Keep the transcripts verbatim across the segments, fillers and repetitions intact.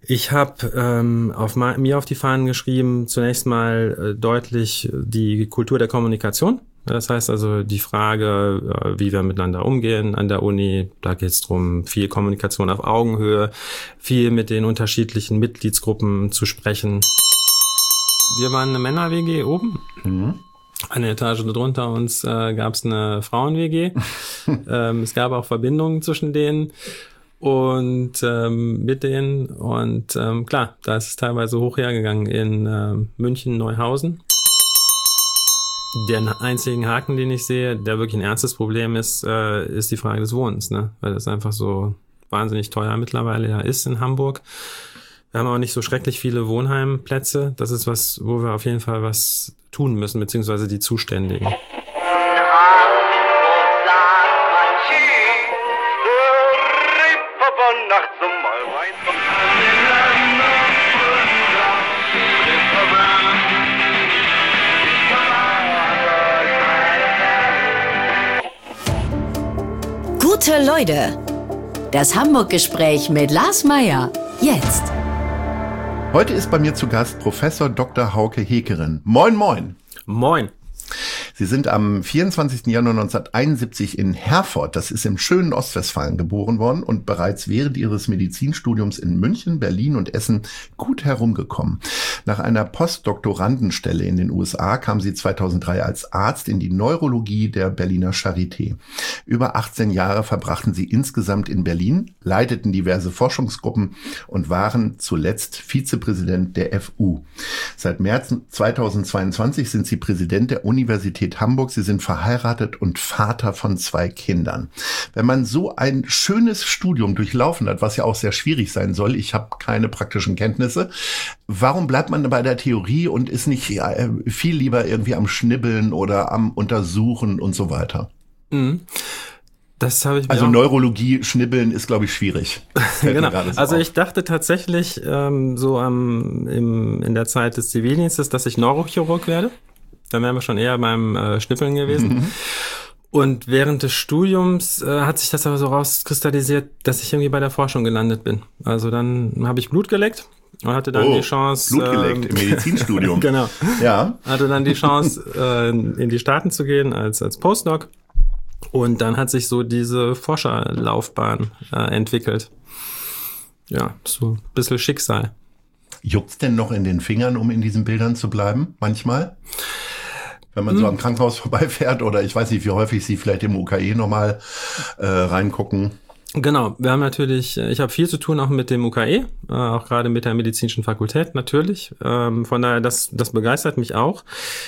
Ich habe ähm, auf ma- mir auf die Fahnen geschrieben, zunächst mal äh, deutlich die Kultur der Kommunikation. Das heißt also die Frage, äh, wie wir miteinander umgehen an der Uni. Da geht es darum, viel Kommunikation auf Augenhöhe, viel mit den unterschiedlichen Mitgliedsgruppen zu sprechen. Wir waren eine Männer-W G oben. Mhm. Eine Etage drunter uns äh, gab es eine Frauen-W G. ähm, es gab auch Verbindungen zwischen denen. Und ähm, mit denen und ähm, klar, da ist es teilweise hoch hergegangen in äh, München, Neuhausen. Der einzigen Haken, den ich sehe, der wirklich ein ernstes Problem ist, äh, ist die Frage des Wohnens, ne? Weil das einfach so wahnsinnig teuer mittlerweile ja ist in Hamburg. Wir haben auch nicht so schrecklich viele Wohnheimplätze. Das ist was, wo wir auf jeden Fall was tun müssen, beziehungsweise die Zuständigen. Gute Leute, das Hamburg-Gespräch mit Lars Meyer, jetzt. Heute ist bei mir zu Gast Professor Doktor Hauke Heckeren. Moin, moin. Moin. Sie sind am vierundzwanzigsten Januar neunzehnhunderteinundsiebzig in Herford, das ist im schönen Ostwestfalen, geboren worden und bereits während ihres Medizinstudiums in München, Berlin und Essen gut herumgekommen. Nach einer Postdoktorandenstelle in den U S A kam sie zweitausenddrei als Arzt in die Neurologie der Berliner Charité. Über achtzehn Jahre verbrachten sie insgesamt in Berlin, leiteten diverse Forschungsgruppen und waren zuletzt Vizepräsident der F U. Seit März zweitausendzweiundzwanzig sind sie Präsident der Universität Hamburg. Sie sind verheiratet und Vater von zwei Kindern. Wenn man so ein schönes Studium durchlaufen hat, was ja auch sehr schwierig sein soll, ich habe keine praktischen Kenntnisse, warum bleibt man bei der Theorie und ist nicht viel lieber irgendwie am Schnibbeln oder am Untersuchen und so weiter? Mhm. Das habe ich mir also auch Neurologie, Schnibbeln ist, glaube ich, schwierig. Genau. So also auf. ich dachte tatsächlich ähm, so am, im, in der Zeit des Zivildienstes, dass ich Neurochirurg werde. Dann wären wir schon eher beim äh, Schnippeln gewesen. Mhm. Und während des Studiums äh, hat sich das aber so rauskristallisiert, dass ich irgendwie bei der Forschung gelandet bin. Also dann habe ich Blut geleckt und hatte dann oh, die Chance... Blut geleckt äh, im Medizinstudium. Genau. Ja. Hatte dann die Chance, äh, in die Staaten zu gehen als, als Postdoc. Und dann hat sich so diese Forscherlaufbahn äh, entwickelt. Ja, so ein bisschen Schicksal. Juckt's denn noch in den Fingern, um in diesen Bildern zu bleiben, manchmal? Wenn man hm. so am Krankenhaus vorbeifährt oder ich weiß nicht, wie häufig Sie vielleicht im U K E nochmal äh, reingucken. Genau, wir haben natürlich, ich habe viel zu tun auch mit dem U K E, äh, auch gerade mit der medizinischen Fakultät natürlich. Ähm, von daher, das, das begeistert mich auch.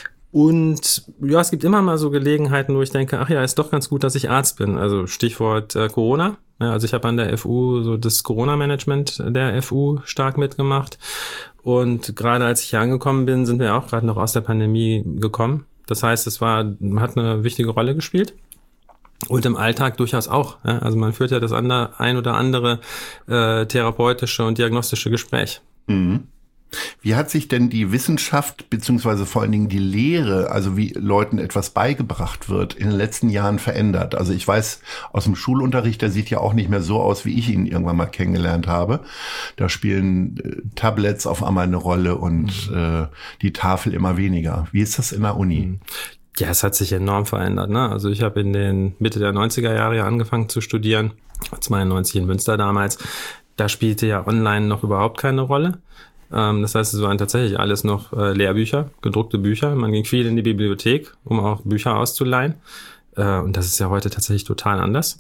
Und ja, es gibt immer mal so Gelegenheiten, wo ich denke, ach ja, ist doch ganz gut, dass ich Arzt bin. Also Stichwort äh, Corona. Ja, also ich habe an der F U so das Corona-Management der F U stark mitgemacht. Und gerade als ich hier angekommen bin, sind wir auch gerade noch aus der Pandemie gekommen. Das heißt, es war, hat eine wichtige Rolle gespielt. Und im Alltag durchaus auch. Ja? Also man führt ja das andere, ein oder andere äh, therapeutische und diagnostische Gespräch. Mhm. Wie hat sich denn die Wissenschaft beziehungsweise vor allen Dingen die Lehre, also wie Leuten etwas beigebracht wird, in den letzten Jahren verändert? Also ich weiß aus dem Schulunterricht, der sieht ja auch nicht mehr so aus, wie ich ihn irgendwann mal kennengelernt habe. Da spielen äh, Tablets auf einmal eine Rolle und mhm. äh, die Tafel immer weniger. Wie ist das in der Uni? Ja, es hat sich enorm verändert, ne? Also ich habe in den Mitte der neunziger Jahre angefangen zu studieren, zweiundneunzig in Münster damals. Da spielte ja online noch überhaupt keine Rolle. Das heißt, es waren tatsächlich alles noch äh, Lehrbücher, gedruckte Bücher. Man ging viel in die Bibliothek, um auch Bücher auszuleihen. Äh, und das ist ja heute tatsächlich total anders.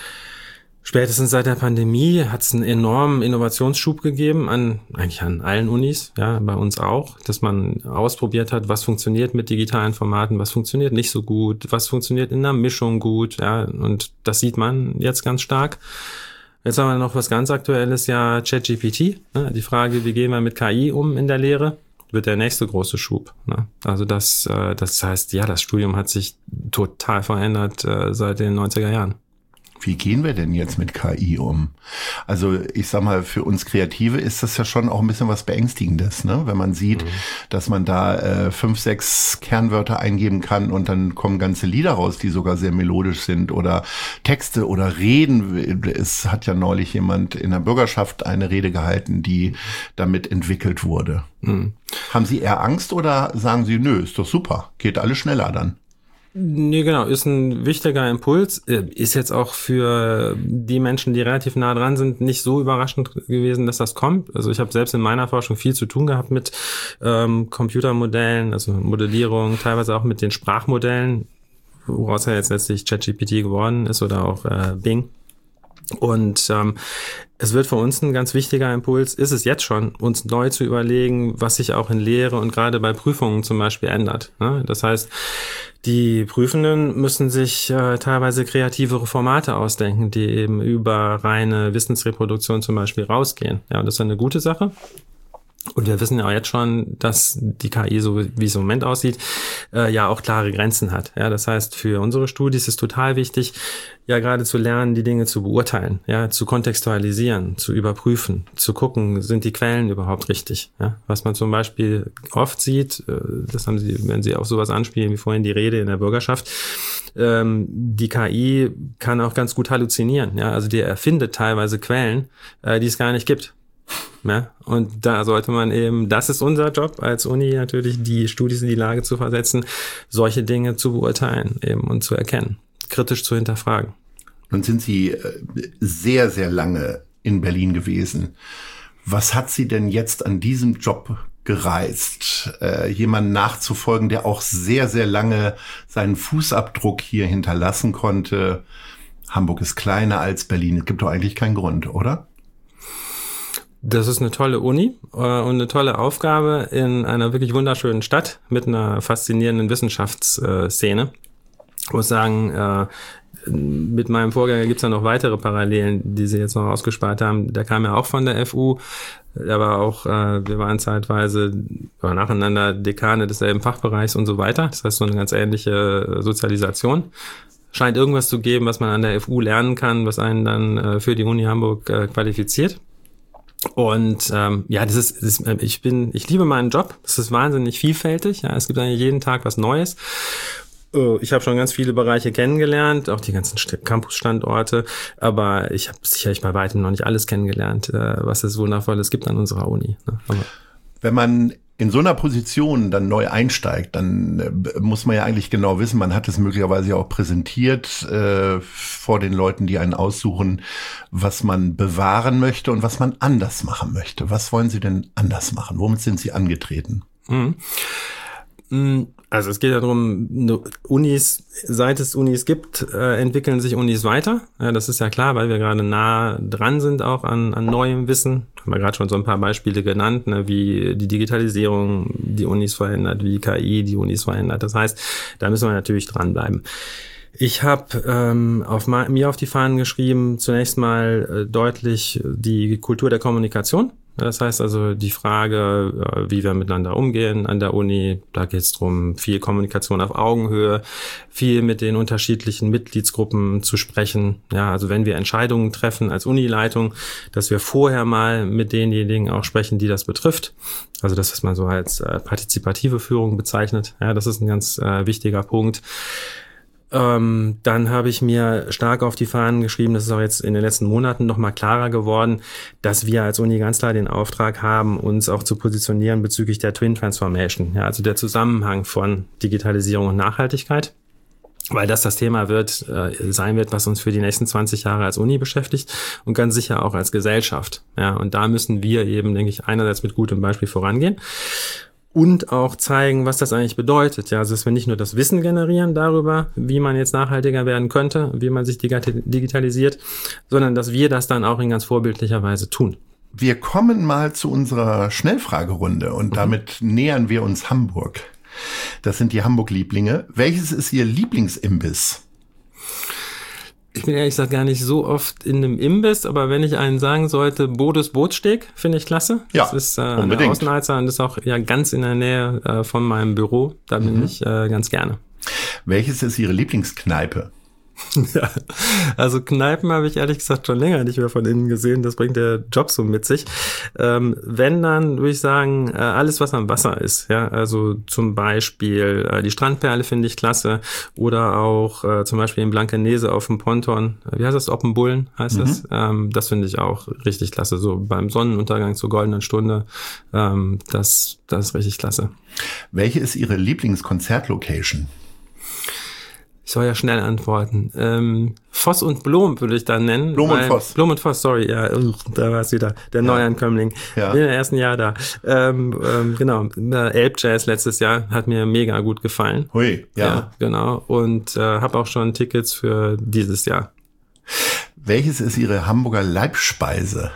Spätestens seit der Pandemie hat es einen enormen Innovationsschub gegeben, an eigentlich an allen Unis, ja, bei uns auch, dass man ausprobiert hat, was funktioniert mit digitalen Formaten, was funktioniert nicht so gut, was funktioniert in einer Mischung gut, ja, und das sieht man jetzt ganz stark. Jetzt haben wir noch was ganz Aktuelles, ja, ChatGPT. Ne? Die Frage, wie gehen wir mit K I um in der Lehre, wird der nächste große Schub. Ne? Also das, äh, das heißt, ja, das Studium hat sich total verändert äh, seit den neunziger Jahren. Wie gehen wir denn jetzt mit K I um? Also ich sag mal, für uns Kreative ist das ja schon auch ein bisschen was Beängstigendes, ne? Wenn man sieht, mhm. dass man da äh, fünf, sechs Kernwörter eingeben kann und dann kommen ganze Lieder raus, die sogar sehr melodisch sind oder Texte oder Reden. Es hat ja neulich jemand in der Bürgerschaft eine Rede gehalten, die damit entwickelt wurde. Mhm. Haben Sie eher Angst oder sagen Sie, nö, ist doch super, geht alles schneller dann? Nee, genau, ist ein wichtiger Impuls, ist jetzt auch für die Menschen, die relativ nah dran sind, nicht so überraschend gewesen, dass das kommt. Also ich habe selbst in meiner Forschung viel zu tun gehabt mit ähm, Computermodellen, also Modellierung, teilweise auch mit den Sprachmodellen, woraus ja jetzt letztlich ChatGPT geworden ist oder auch äh, Bing. Und ähm, es wird für uns ein ganz wichtiger Impuls, ist es jetzt schon, uns neu zu überlegen, was sich auch in Lehre und gerade bei Prüfungen zum Beispiel ändert. Ne? Das heißt, die Prüfenden müssen sich äh, teilweise kreativere Formate ausdenken, die eben über reine Wissensreproduktion zum Beispiel rausgehen. Ja, und das ist eine gute Sache. Und wir wissen ja auch jetzt schon, dass die K I, so wie es im Moment aussieht, äh, ja auch klare Grenzen hat. Ja, das heißt, für unsere Studis ist total wichtig, ja gerade zu lernen, die Dinge zu beurteilen, ja, zu kontextualisieren, zu überprüfen, zu gucken, sind die Quellen überhaupt richtig? Ja, was man zum Beispiel oft sieht, äh, das haben Sie, wenn Sie auf sowas anspielen, wie vorhin die Rede in der Bürgerschaft, ähm, die K I kann auch ganz gut halluzinieren. Ja, also die erfindet teilweise Quellen, äh, die es gar nicht gibt. Ja, und da sollte man eben, das ist unser Job als Uni natürlich, die Studis in die Lage zu versetzen, solche Dinge zu beurteilen eben und zu erkennen, kritisch zu hinterfragen. Nun sind Sie sehr, sehr lange in Berlin gewesen. Was hat Sie denn jetzt an diesem Job gereizt, äh, jemanden nachzufolgen, der auch sehr, sehr lange seinen Fußabdruck hier hinterlassen konnte? Hamburg ist kleiner als Berlin. Es gibt doch eigentlich keinen Grund, oder? Das ist eine tolle Uni äh, und eine tolle Aufgabe in einer wirklich wunderschönen Stadt mit einer faszinierenden Wissenschaftsszene. Ich muss sagen, äh, mit meinem Vorgänger gibt's ja noch weitere Parallelen, die Sie jetzt noch ausgespart haben. Der kam ja auch von der F U, der war auch, äh, wir waren zeitweise oder nacheinander Dekane desselben Fachbereichs und so weiter. Das heißt, so eine ganz ähnliche Sozialisation. Scheint irgendwas zu geben, was man an der F U lernen kann, was einen dann äh, für die Uni Hamburg äh, qualifiziert. Und ähm, ja, das ist, das ist, ich bin, ich liebe meinen Job. Das ist wahnsinnig vielfältig. Ja, es gibt eigentlich jeden Tag was Neues. Ich habe schon ganz viele Bereiche kennengelernt, auch die ganzen Campusstandorte, aber ich habe sicherlich bei weitem noch nicht alles kennengelernt, was es Wundervolles gibt an unserer Uni. Aber wenn man in so einer Position dann neu einsteigt, dann muss man ja eigentlich genau wissen, man hat es möglicherweise auch präsentiert äh, vor den Leuten, die einen aussuchen, was man bewahren möchte und was man anders machen möchte. Was wollen Sie denn anders machen? Womit sind Sie angetreten? Mhm. Also es geht ja darum, Unis, seit es Unis gibt, äh, entwickeln sich Unis weiter. Ja, das ist ja klar, weil wir gerade nah dran sind auch an, an neuem Wissen. Haben wir gerade schon so ein paar Beispiele genannt, ne, wie die Digitalisierung die Unis verändert, wie K I die Unis verändert. Das heißt, da müssen wir natürlich dranbleiben. Ich habe ähm, auf mir auf die Fahnen geschrieben, zunächst mal äh, deutlich die Kultur der Kommunikation. Das heißt also die Frage, wie wir miteinander umgehen an der Uni, da geht es darum, viel Kommunikation auf Augenhöhe, viel mit den unterschiedlichen Mitgliedsgruppen zu sprechen. Ja, also wenn wir Entscheidungen treffen als Unileitung, dass wir vorher mal mit denjenigen auch sprechen, die das betrifft. Also das, was man so als äh, partizipative Führung bezeichnet. Ja, das ist ein ganz äh, wichtiger Punkt. Ähm, dann habe ich mir stark auf die Fahnen geschrieben, das ist auch jetzt in den letzten Monaten noch mal klarer geworden, dass wir als Uni ganz klar den Auftrag haben, uns auch zu positionieren bezüglich der Twin Transformation, ja, also der Zusammenhang von Digitalisierung und Nachhaltigkeit, weil das das Thema wird, äh, sein wird, was uns für die nächsten zwanzig Jahre als Uni beschäftigt und ganz sicher auch als Gesellschaft, ja, und da müssen wir eben, denke ich, einerseits mit gutem Beispiel vorangehen. Und auch zeigen, was das eigentlich bedeutet. Ja, also dass wir nicht nur das Wissen generieren darüber, wie man jetzt nachhaltiger werden könnte, wie man sich digitalisiert, sondern dass wir das dann auch in ganz vorbildlicher Weise tun. Wir kommen mal zu unserer Schnellfragerunde und mhm. damit nähern wir uns Hamburg. Das sind die Hamburg-Lieblinge. Welches ist Ihr Lieblingsimbiss? Ich bin ehrlich gesagt gar nicht so oft in einem Imbiss, aber wenn ich einen sagen sollte, Bodes Bootsteg, finde ich klasse. Ja, das ist äh, eine Außenheizer und das ist auch ja ganz in der Nähe äh, von meinem Büro. Da bin mhm. ich äh, ganz gerne. Welches ist Ihre Lieblingskneipe? Ja, also Kneipen habe ich ehrlich gesagt schon länger nicht mehr von innen gesehen. Das bringt der Job so mit sich. Ähm, wenn, dann würde ich sagen, äh, alles, was am Wasser ist. Ja, also zum Beispiel äh, die Strandperle finde ich klasse. Oder auch äh, zum Beispiel in Blankenese auf dem Ponton. Wie heißt das? Oppenbullen heißt mhm. das. Ähm, das finde ich auch richtig klasse. So beim Sonnenuntergang zur goldenen Stunde. Ähm, das, das ist richtig klasse. Welche ist Ihre Lieblingskonzertlocation? Ich soll ja schnell antworten. Ähm, Voss und Blom würde ich dann nennen. Blom und Voss. Blom und Voss, sorry, ja, da war es wieder. Der ja. Neuankömmling. Ja. Bin im ersten Jahr da. Ähm, ähm, genau, Elbjazz letztes Jahr hat mir mega gut gefallen. Hui, ja. ja genau, und äh, habe auch schon Tickets für dieses Jahr. Welches ist Ihre Hamburger Leibspeise?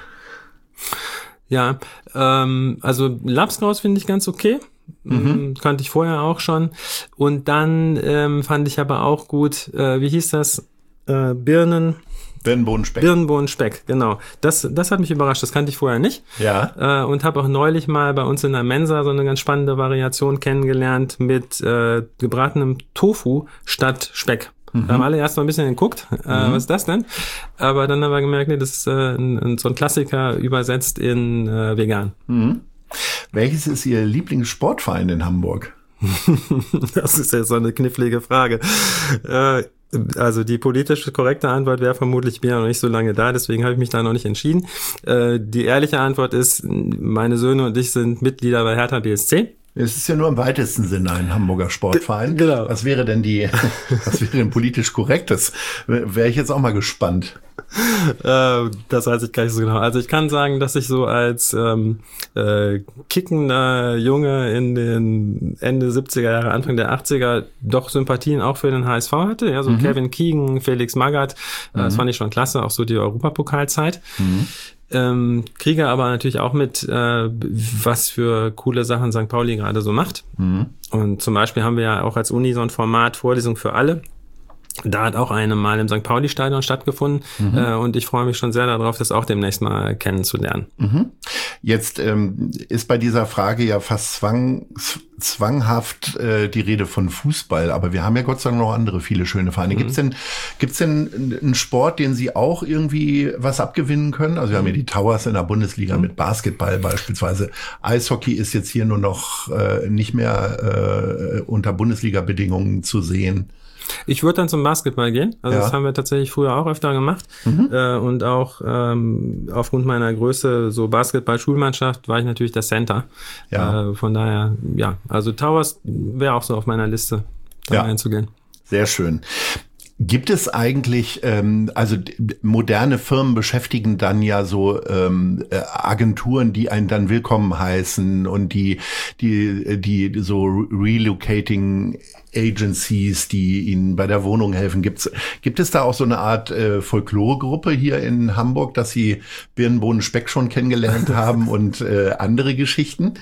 Ja, ähm, also Labskaus finde ich ganz okay. Mhm. Kannte ich vorher auch schon. Und dann ähm, fand ich aber auch gut, äh, wie hieß das? Äh, Birnen. Birnenbohnenspeck. Birnenbohnenspeck, genau. Das, das hat mich überrascht, das kannte ich vorher nicht. Ja. Äh, und habe auch neulich mal bei uns in der Mensa so eine ganz spannende Variation kennengelernt mit äh, gebratenem Tofu statt Speck. Mhm. Da haben alle erst mal ein bisschen geguckt, äh, mhm. was ist das denn? Aber dann haben wir gemerkt, nee, das ist äh, ein, so ein Klassiker übersetzt in äh, vegan. Mhm. Welches ist Ihr Lieblingssportverein in Hamburg? Das ist ja so eine knifflige Frage. Äh, also die politisch korrekte Antwort wäre vermutlich, ich bin ja noch nicht so lange da, deswegen habe ich mich da noch nicht entschieden. Äh, die ehrliche Antwort ist, meine Söhne und ich sind Mitglieder bei Hertha B S C. Es ist ja nur im weitesten Sinne ein Hamburger Sportverein. Genau. Was wäre denn die, was wäre denn politisch korrektes? Wäre ich jetzt auch mal gespannt. Äh, das weiß ich gar nicht so genau. Also ich kann sagen, dass ich so als ähm, äh, kickender Junge in den Ende siebziger Jahre, Anfang der achtziger doch Sympathien auch für den H S V hatte. Ja, so mhm. Kevin Keegan, Felix Magath, äh, mhm. das fand ich schon klasse, auch so die Europapokalzeit. Mhm. Ähm, kriege aber natürlich auch mit, äh, was für coole Sachen Sankt Pauli gerade so macht. Mhm. Und zum Beispiel haben wir ja auch als Uni so ein Format Vorlesung für alle. Da hat auch eine mal im Sankt Pauli-Stadion stattgefunden. Mhm. Äh, und ich freue mich schon sehr darauf, das auch demnächst mal kennenzulernen. Mhm. Jetzt ähm, ist bei dieser Frage ja fast zwang, zwanghaft äh, die Rede von Fußball. Aber wir haben ja Gott sei Dank noch andere viele schöne Vereine. Mhm. Gibt's denn, gibt's denn einen Sport, den Sie auch irgendwie was abgewinnen können? Also wir haben ja die Towers in der Bundesliga mhm. mit Basketball beispielsweise. Eishockey ist jetzt hier nur noch äh, nicht mehr äh, unter Bundesliga-Bedingungen zu sehen. Ich würde dann zum Basketball gehen. Also ja. das haben wir tatsächlich früher auch öfter gemacht. Mhm. Äh, und auch ähm, aufgrund meiner Größe, so Basketball-Schulmannschaft, war ich natürlich der Center. Ja. Äh, von daher, ja, also Towers wäre auch so auf meiner Liste, da ja. reinzugehen. Sehr schön. Gibt es eigentlich, ähm, also moderne Firmen beschäftigen dann ja so ähm, Agenturen, die einen dann willkommen heißen und die, die, die so Relocating Agencies, die ihnen bei der Wohnung helfen. Gibt's, gibt es da auch so eine Art äh, Folkloregruppe hier in Hamburg, dass Sie Birnenbohnen Speck schon kennengelernt haben und äh, andere Geschichten?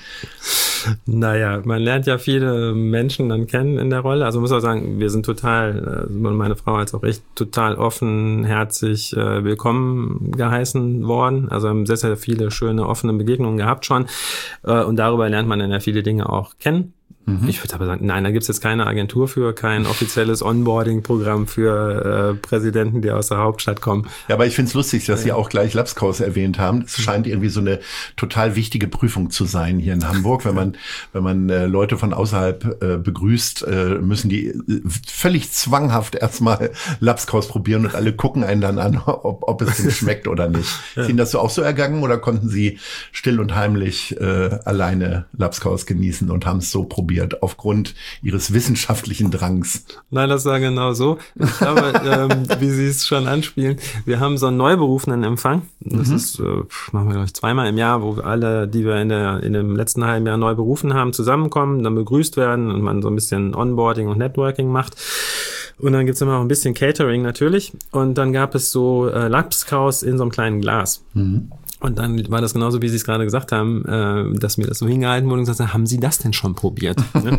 Naja, man lernt ja viele Menschen dann kennen in der Rolle. Also muss auch sagen, wir sind total, meine Frau als auch ich, total offenherzig äh, willkommen geheißen worden. Also haben sehr, sehr viele schöne offene Begegnungen gehabt schon. Äh, und darüber lernt man dann ja viele Dinge auch kennen. Mhm. Ich würde aber sagen, nein, da gibt's jetzt keine Agentur für, kein offizielles Onboarding-Programm für äh, Präsidenten, die aus der Hauptstadt kommen. Ja, aber ich find's lustig, dass ja. Sie auch gleich Labskaus erwähnt haben. Es scheint irgendwie so eine total wichtige Prüfung zu sein hier in Hamburg. Wenn man wenn man äh, Leute von außerhalb äh, begrüßt, äh, müssen die äh, völlig zwanghaft erstmal Labskaus probieren und alle gucken einen dann an, ob, ob es ihnen schmeckt oder nicht. Ja. Ist Ihnen das so auch so ergangen oder konnten Sie still und heimlich äh, alleine Labskaus genießen und haben es so probiert? Aufgrund ihres wissenschaftlichen Drangs. Nein, das war genau so. Ich glaube, ähm, wie Sie es schon anspielen, wir haben so einen Neuberufenenempfang. Das mhm. ist, äh, machen wir glaube ich zweimal im Jahr, wo alle, die wir in der in dem letzten halben Jahr neu berufen haben, zusammenkommen, dann begrüßt werden und man so ein bisschen Onboarding und Networking macht. Und dann gibt's immer noch ein bisschen Catering natürlich. Und dann gab es so äh, Labskaus in so einem kleinen Glas. Mhm. Und dann war das genauso, wie Sie es gerade gesagt haben, äh, dass mir das so hingehalten wurde und gesagt haben, haben Sie das denn schon probiert?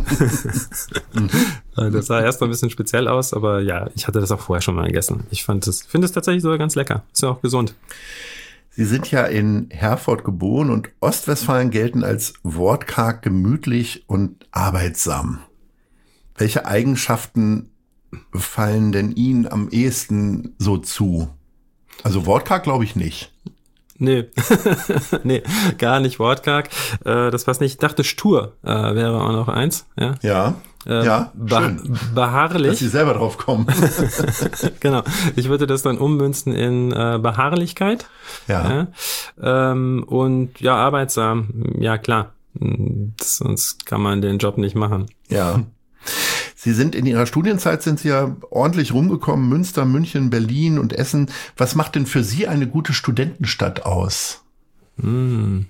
Das sah erst mal ein bisschen speziell aus, aber ja, ich hatte das auch vorher schon mal gegessen. Ich fand es, finde es tatsächlich sogar ganz lecker. Ist ja auch gesund. Sie sind ja in Herford geboren und Ostwestfalen gelten als wortkarg, gemütlich und arbeitsam. Welche Eigenschaften fallen denn Ihnen am ehesten so zu? Also wortkarg glaube ich nicht. Nee, nee, gar nicht wortkarg. Äh, das passt nicht. Ich dachte, stur äh, wäre auch noch eins. Ja, ja, äh, ja be- schön. Beharrlich. Dass Sie selber drauf kommen. Genau. Ich würde das dann ummünzen in äh, Beharrlichkeit. Ja. ja. Ähm, und ja, arbeitsam. Ja, klar. Das, sonst kann man den Job nicht machen. Ja. Sie sind in Ihrer Studienzeit sind Sie ja ordentlich rumgekommen, Münster, München, Berlin und Essen. Was macht denn für Sie eine gute Studentenstadt aus? Hm.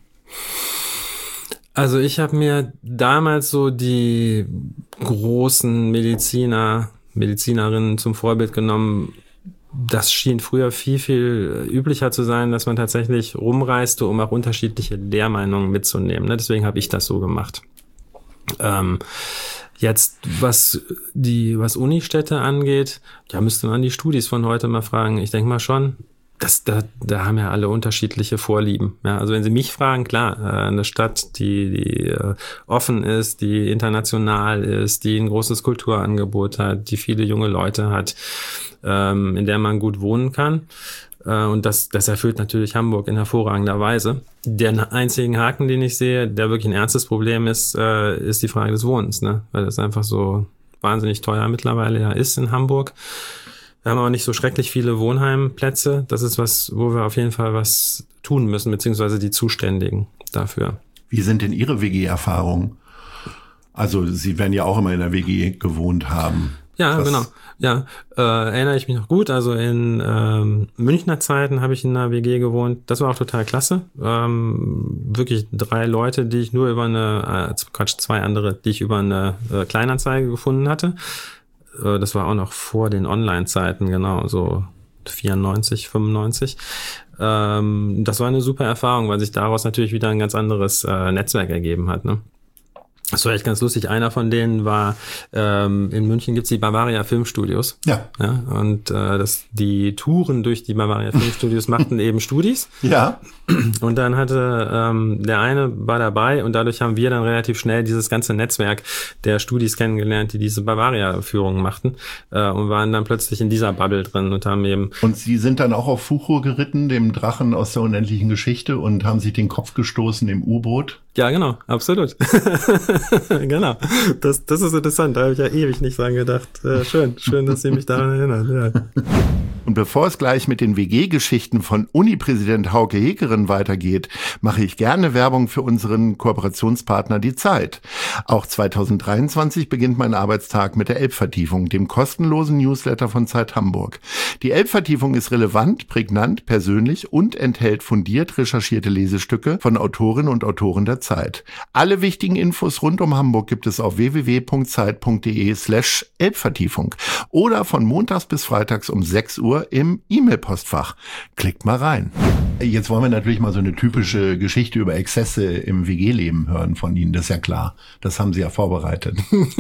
Also ich habe mir damals so die großen Mediziner, Medizinerinnen zum Vorbild genommen. Das schien früher viel, viel üblicher zu sein, dass man tatsächlich rumreiste, um auch unterschiedliche Lehrmeinungen mitzunehmen. Deswegen habe ich das so gemacht. Ähm, Jetzt, was die, was Unistädte angeht, ja, müsste man die Studis von heute mal fragen. Ich denke mal schon, das, da, da haben ja alle unterschiedliche Vorlieben. Ja, also wenn Sie mich fragen, klar, äh, eine Stadt, die, die äh, offen ist, die international ist, die ein großes Kulturangebot hat, die viele junge Leute hat, ähm, in der man gut wohnen kann. Und das, das erfüllt natürlich Hamburg in hervorragender Weise. Der einzigen Haken, den ich sehe, der wirklich ein ernstes Problem ist, äh, ist die Frage des Wohnens, ne? Weil das einfach so wahnsinnig teuer mittlerweile ja ist in Hamburg. Wir haben aber nicht so schrecklich viele Wohnheimplätze. Das ist was, wo wir auf jeden Fall was tun müssen, beziehungsweise die Zuständigen dafür. Wie sind denn Ihre W G-Erfahrungen? Also Sie werden ja auch immer in der W G gewohnt haben. Ja, Was? genau. Ja, äh, erinnere ich mich noch gut. Also in ähm, Münchner Zeiten habe ich in einer W G gewohnt. Das war auch total klasse. Ähm, wirklich drei Leute, die ich nur über eine, äh, Quatsch, zwei andere, die ich über eine äh, Kleinanzeige gefunden hatte. Äh, das war auch noch vor den Online-Zeiten, genau, so vierundneunzig, fünfundneunzig. Ähm, das war eine super Erfahrung, weil sich daraus natürlich wieder ein ganz anderes äh, Netzwerk ergeben hat, ne? Das war echt ganz lustig. Einer von denen war, ähm, in München gibt's die Bavaria Filmstudios. Ja. Ja, und äh, das, die Touren durch die Bavaria Filmstudios machten eben Studis. Ja. Und dann hatte ähm, der eine war dabei und dadurch haben wir dann relativ schnell dieses ganze Netzwerk der Studis kennengelernt, die diese Bavaria-Führungen machten äh, und waren dann plötzlich in dieser Bubble drin und haben eben... Und Sie sind dann auch auf Fuchur geritten, dem Drachen aus der unendlichen Geschichte, und haben sich den Kopf gestoßen im U-Boot? Ja, genau, absolut. Genau, das, das ist interessant, da habe ich ja ewig nicht dran gedacht. Äh, schön, schön, dass Sie mich daran erinnern. Ja. Und bevor es gleich mit den W G-Geschichten von Uni-Präsident Hauke Heckeren weitergeht, mache ich gerne Werbung für unseren Kooperationspartner Die Zeit. Auch zweitausenddreiundzwanzig beginnt mein Arbeitstag mit der Elbvertiefung, dem kostenlosen Newsletter von Zeit Hamburg. Die Elbvertiefung ist relevant, prägnant, persönlich und enthält fundiert recherchierte Lesestücke von Autorinnen und Autoren der Zeit. Alle wichtigen Infos rund um Hamburg gibt es auf w w w punkt zeit punkt d e slash Elbvertiefung oder von montags bis freitags um sechs Uhr im E-Mail-Postfach. Klickt mal rein. Jetzt wollen wir natürlich mal so eine typische Geschichte über Exzesse im W G-Leben hören von Ihnen, das ist ja klar. Das haben Sie ja vorbereitet.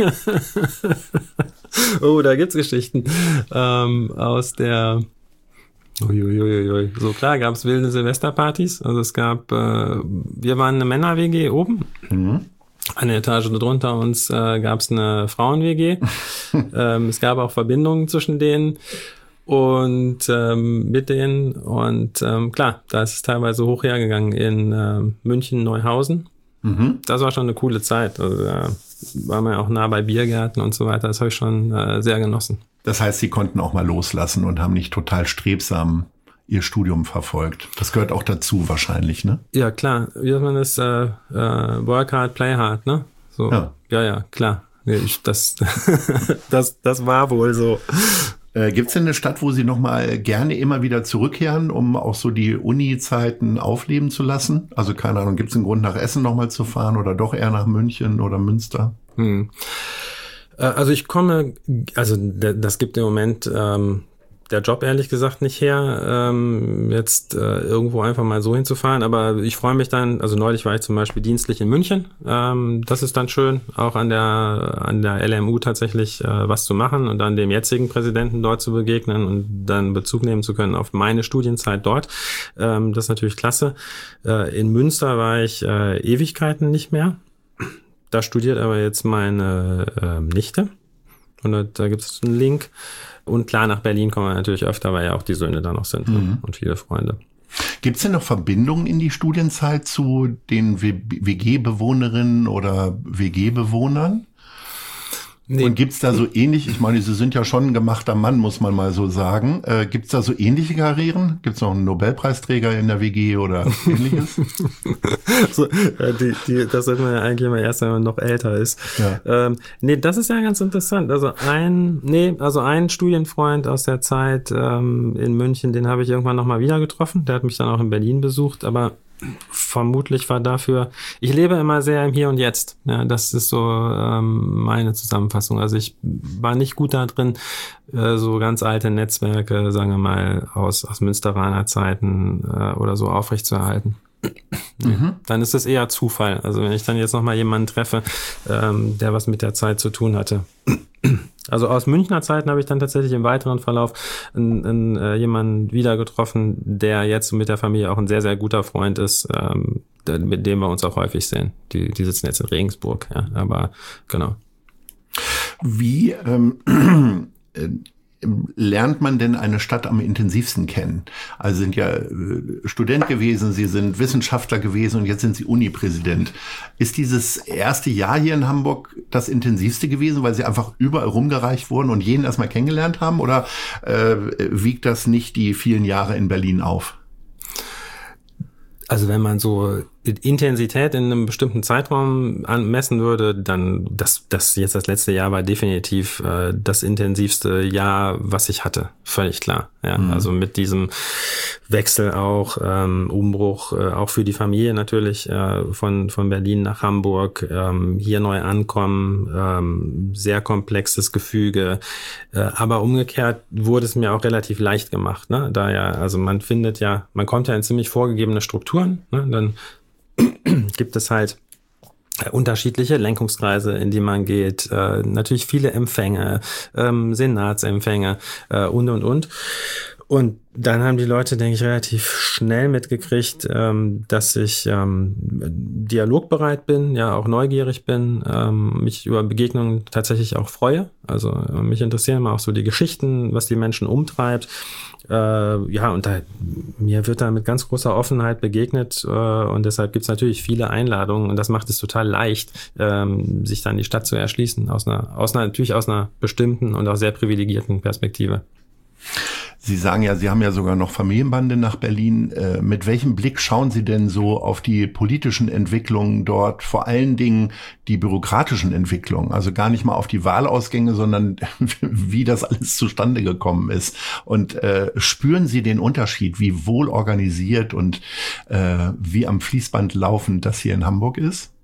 Oh, da gibt's Geschichten ähm, aus der... Uiuiuiui. So, klar gab's wilde Silvesterpartys. Also es gab... Äh, wir waren eine Männer-W G oben. Mhm. Eine Etage drunter uns äh, gab's eine Frauen-W G. ähm, es gab auch Verbindungen zwischen denen und ähm, mit denen. Und ähm, klar, da ist es teilweise hoch hergegangen in äh, München, Neuhausen. Mhm. Das war schon eine coole Zeit. Also da war man ja auch nah bei Biergärten und so weiter. Das habe ich schon äh, sehr genossen. Das heißt, Sie konnten auch mal loslassen und haben nicht total strebsam Ihr Studium verfolgt. Das gehört auch dazu wahrscheinlich, ne? Ja, klar. Wie sagt man das? Äh, äh, work hard, play hard, ne? So. Ja, ja, ja, klar. Ich, das, das, das war wohl so. Äh, Gibt es denn eine Stadt, wo Sie noch mal gerne immer wieder zurückkehren, um auch so die Uni-Zeiten aufleben zu lassen? Also keine Ahnung, gibt es einen Grund, nach Essen noch mal zu fahren oder doch eher nach München oder Münster? Hm. Äh, also ich komme, also das gibt im Moment ähm, der Job ehrlich gesagt nicht her, ähm, jetzt äh, irgendwo einfach mal so hinzufahren, aber ich freue mich dann, also neulich war ich zum Beispiel dienstlich in München, ähm, das ist dann schön, auch an der an der L M U tatsächlich äh, was zu machen und dann dem jetzigen Präsidenten dort zu begegnen und dann Bezug nehmen zu können auf meine Studienzeit dort, ähm, das ist natürlich klasse. Äh, in Münster war ich äh, Ewigkeiten nicht mehr, da studiert aber jetzt meine äh, Nichte. Und da gibt es einen Link. Und klar, nach Berlin kommen wir natürlich öfter, weil ja auch die Söhne da noch sind mhm. und viele Freunde. Gibt es denn noch Verbindungen in die Studienzeit zu den W G-Bewohnerinnen oder W G-Bewohnern? Nee. Und gibt's da so ähnlich, ich meine, Sie sind ja schon ein gemachter Mann, muss man mal so sagen. Äh, gibt's da so ähnliche Karrieren? Gibt's noch einen Nobelpreisträger in der W G oder ähnliches? so, ja, die, die, das sollte man ja eigentlich immer erst, wenn man noch älter ist. Ja. Ähm, nee, das ist ja ganz interessant. Also ein, nee, also ein Studienfreund aus der Zeit ähm, in München, den habe ich irgendwann nochmal wieder getroffen. Der hat mich dann auch in Berlin besucht, aber vermutlich war dafür, ich lebe immer sehr im Hier und Jetzt. Ja, das ist so ähm, meine Zusammenfassung. Also ich war nicht gut da drin, äh, so ganz alte Netzwerke, sagen wir mal, aus, aus Münsteraner Zeiten äh, oder so aufrechtzuerhalten. Mhm. Dann ist es eher Zufall. Also wenn ich dann jetzt nochmal jemanden treffe, ähm, der was mit der Zeit zu tun hatte. Also aus Münchner Zeiten habe ich dann tatsächlich im weiteren Verlauf in, in, äh, jemanden wieder getroffen, der jetzt mit der Familie auch ein sehr, sehr guter Freund ist, ähm, der, mit dem wir uns auch häufig sehen. Die, die sitzen jetzt in Regensburg, ja, aber genau. Wie ähm, äh, lernt man denn eine Stadt am intensivsten kennen? Also sind ja äh, Student gewesen, Sie sind Wissenschaftler gewesen und jetzt sind Sie Uni-Präsident. Ist dieses erste Jahr hier in Hamburg das intensivste gewesen, weil Sie einfach überall rumgereicht wurden und jeden erstmal kennengelernt haben? Oder äh, wiegt das nicht die vielen Jahre in Berlin auf? Also wenn man so Intensität in einem bestimmten Zeitraum messen würde, dann das das jetzt das letzte Jahr war definitiv äh, das intensivste Jahr, was ich hatte, völlig klar. Ja, mhm. Also mit diesem Wechsel auch ähm, Umbruch, äh, auch für die Familie natürlich äh, von von Berlin nach Hamburg, ähm, hier neu ankommen, ähm, sehr komplexes Gefüge, äh, aber umgekehrt wurde es mir auch relativ leicht gemacht, ne? Da ja, also man findet ja, man kommt ja in ziemlich vorgegebene Strukturen, ne? Dann gibt es halt unterschiedliche Lenkungskreise, in die man geht, äh, natürlich viele Empfänge, ähm, Senatsempfänge äh, und, und, und. Und dann haben die Leute, denke ich, relativ schnell mitgekriegt, ähm, dass ich ähm, dialogbereit bin, ja auch neugierig bin, ähm, mich über Begegnungen tatsächlich auch freue. Also äh, mich interessieren immer auch so die Geschichten, was die Menschen umtreibt. Äh, ja, und da, mir wird da mit ganz großer Offenheit begegnet äh, und deshalb gibt's natürlich viele Einladungen und das macht es total leicht, ähm, sich dann die Stadt zu erschließen, aus einer, aus einer, natürlich aus einer bestimmten und auch sehr privilegierten Perspektive. Sie sagen ja, Sie haben ja sogar noch Familienbande nach Berlin. Äh, mit welchem Blick schauen Sie denn so auf die politischen Entwicklungen dort, vor allen Dingen die bürokratischen Entwicklungen, also gar nicht mal auf die Wahlausgänge, sondern wie das alles zustande gekommen ist? Und äh, spüren Sie den Unterschied, wie wohl organisiert und äh, wie am Fließband laufend das hier in Hamburg ist?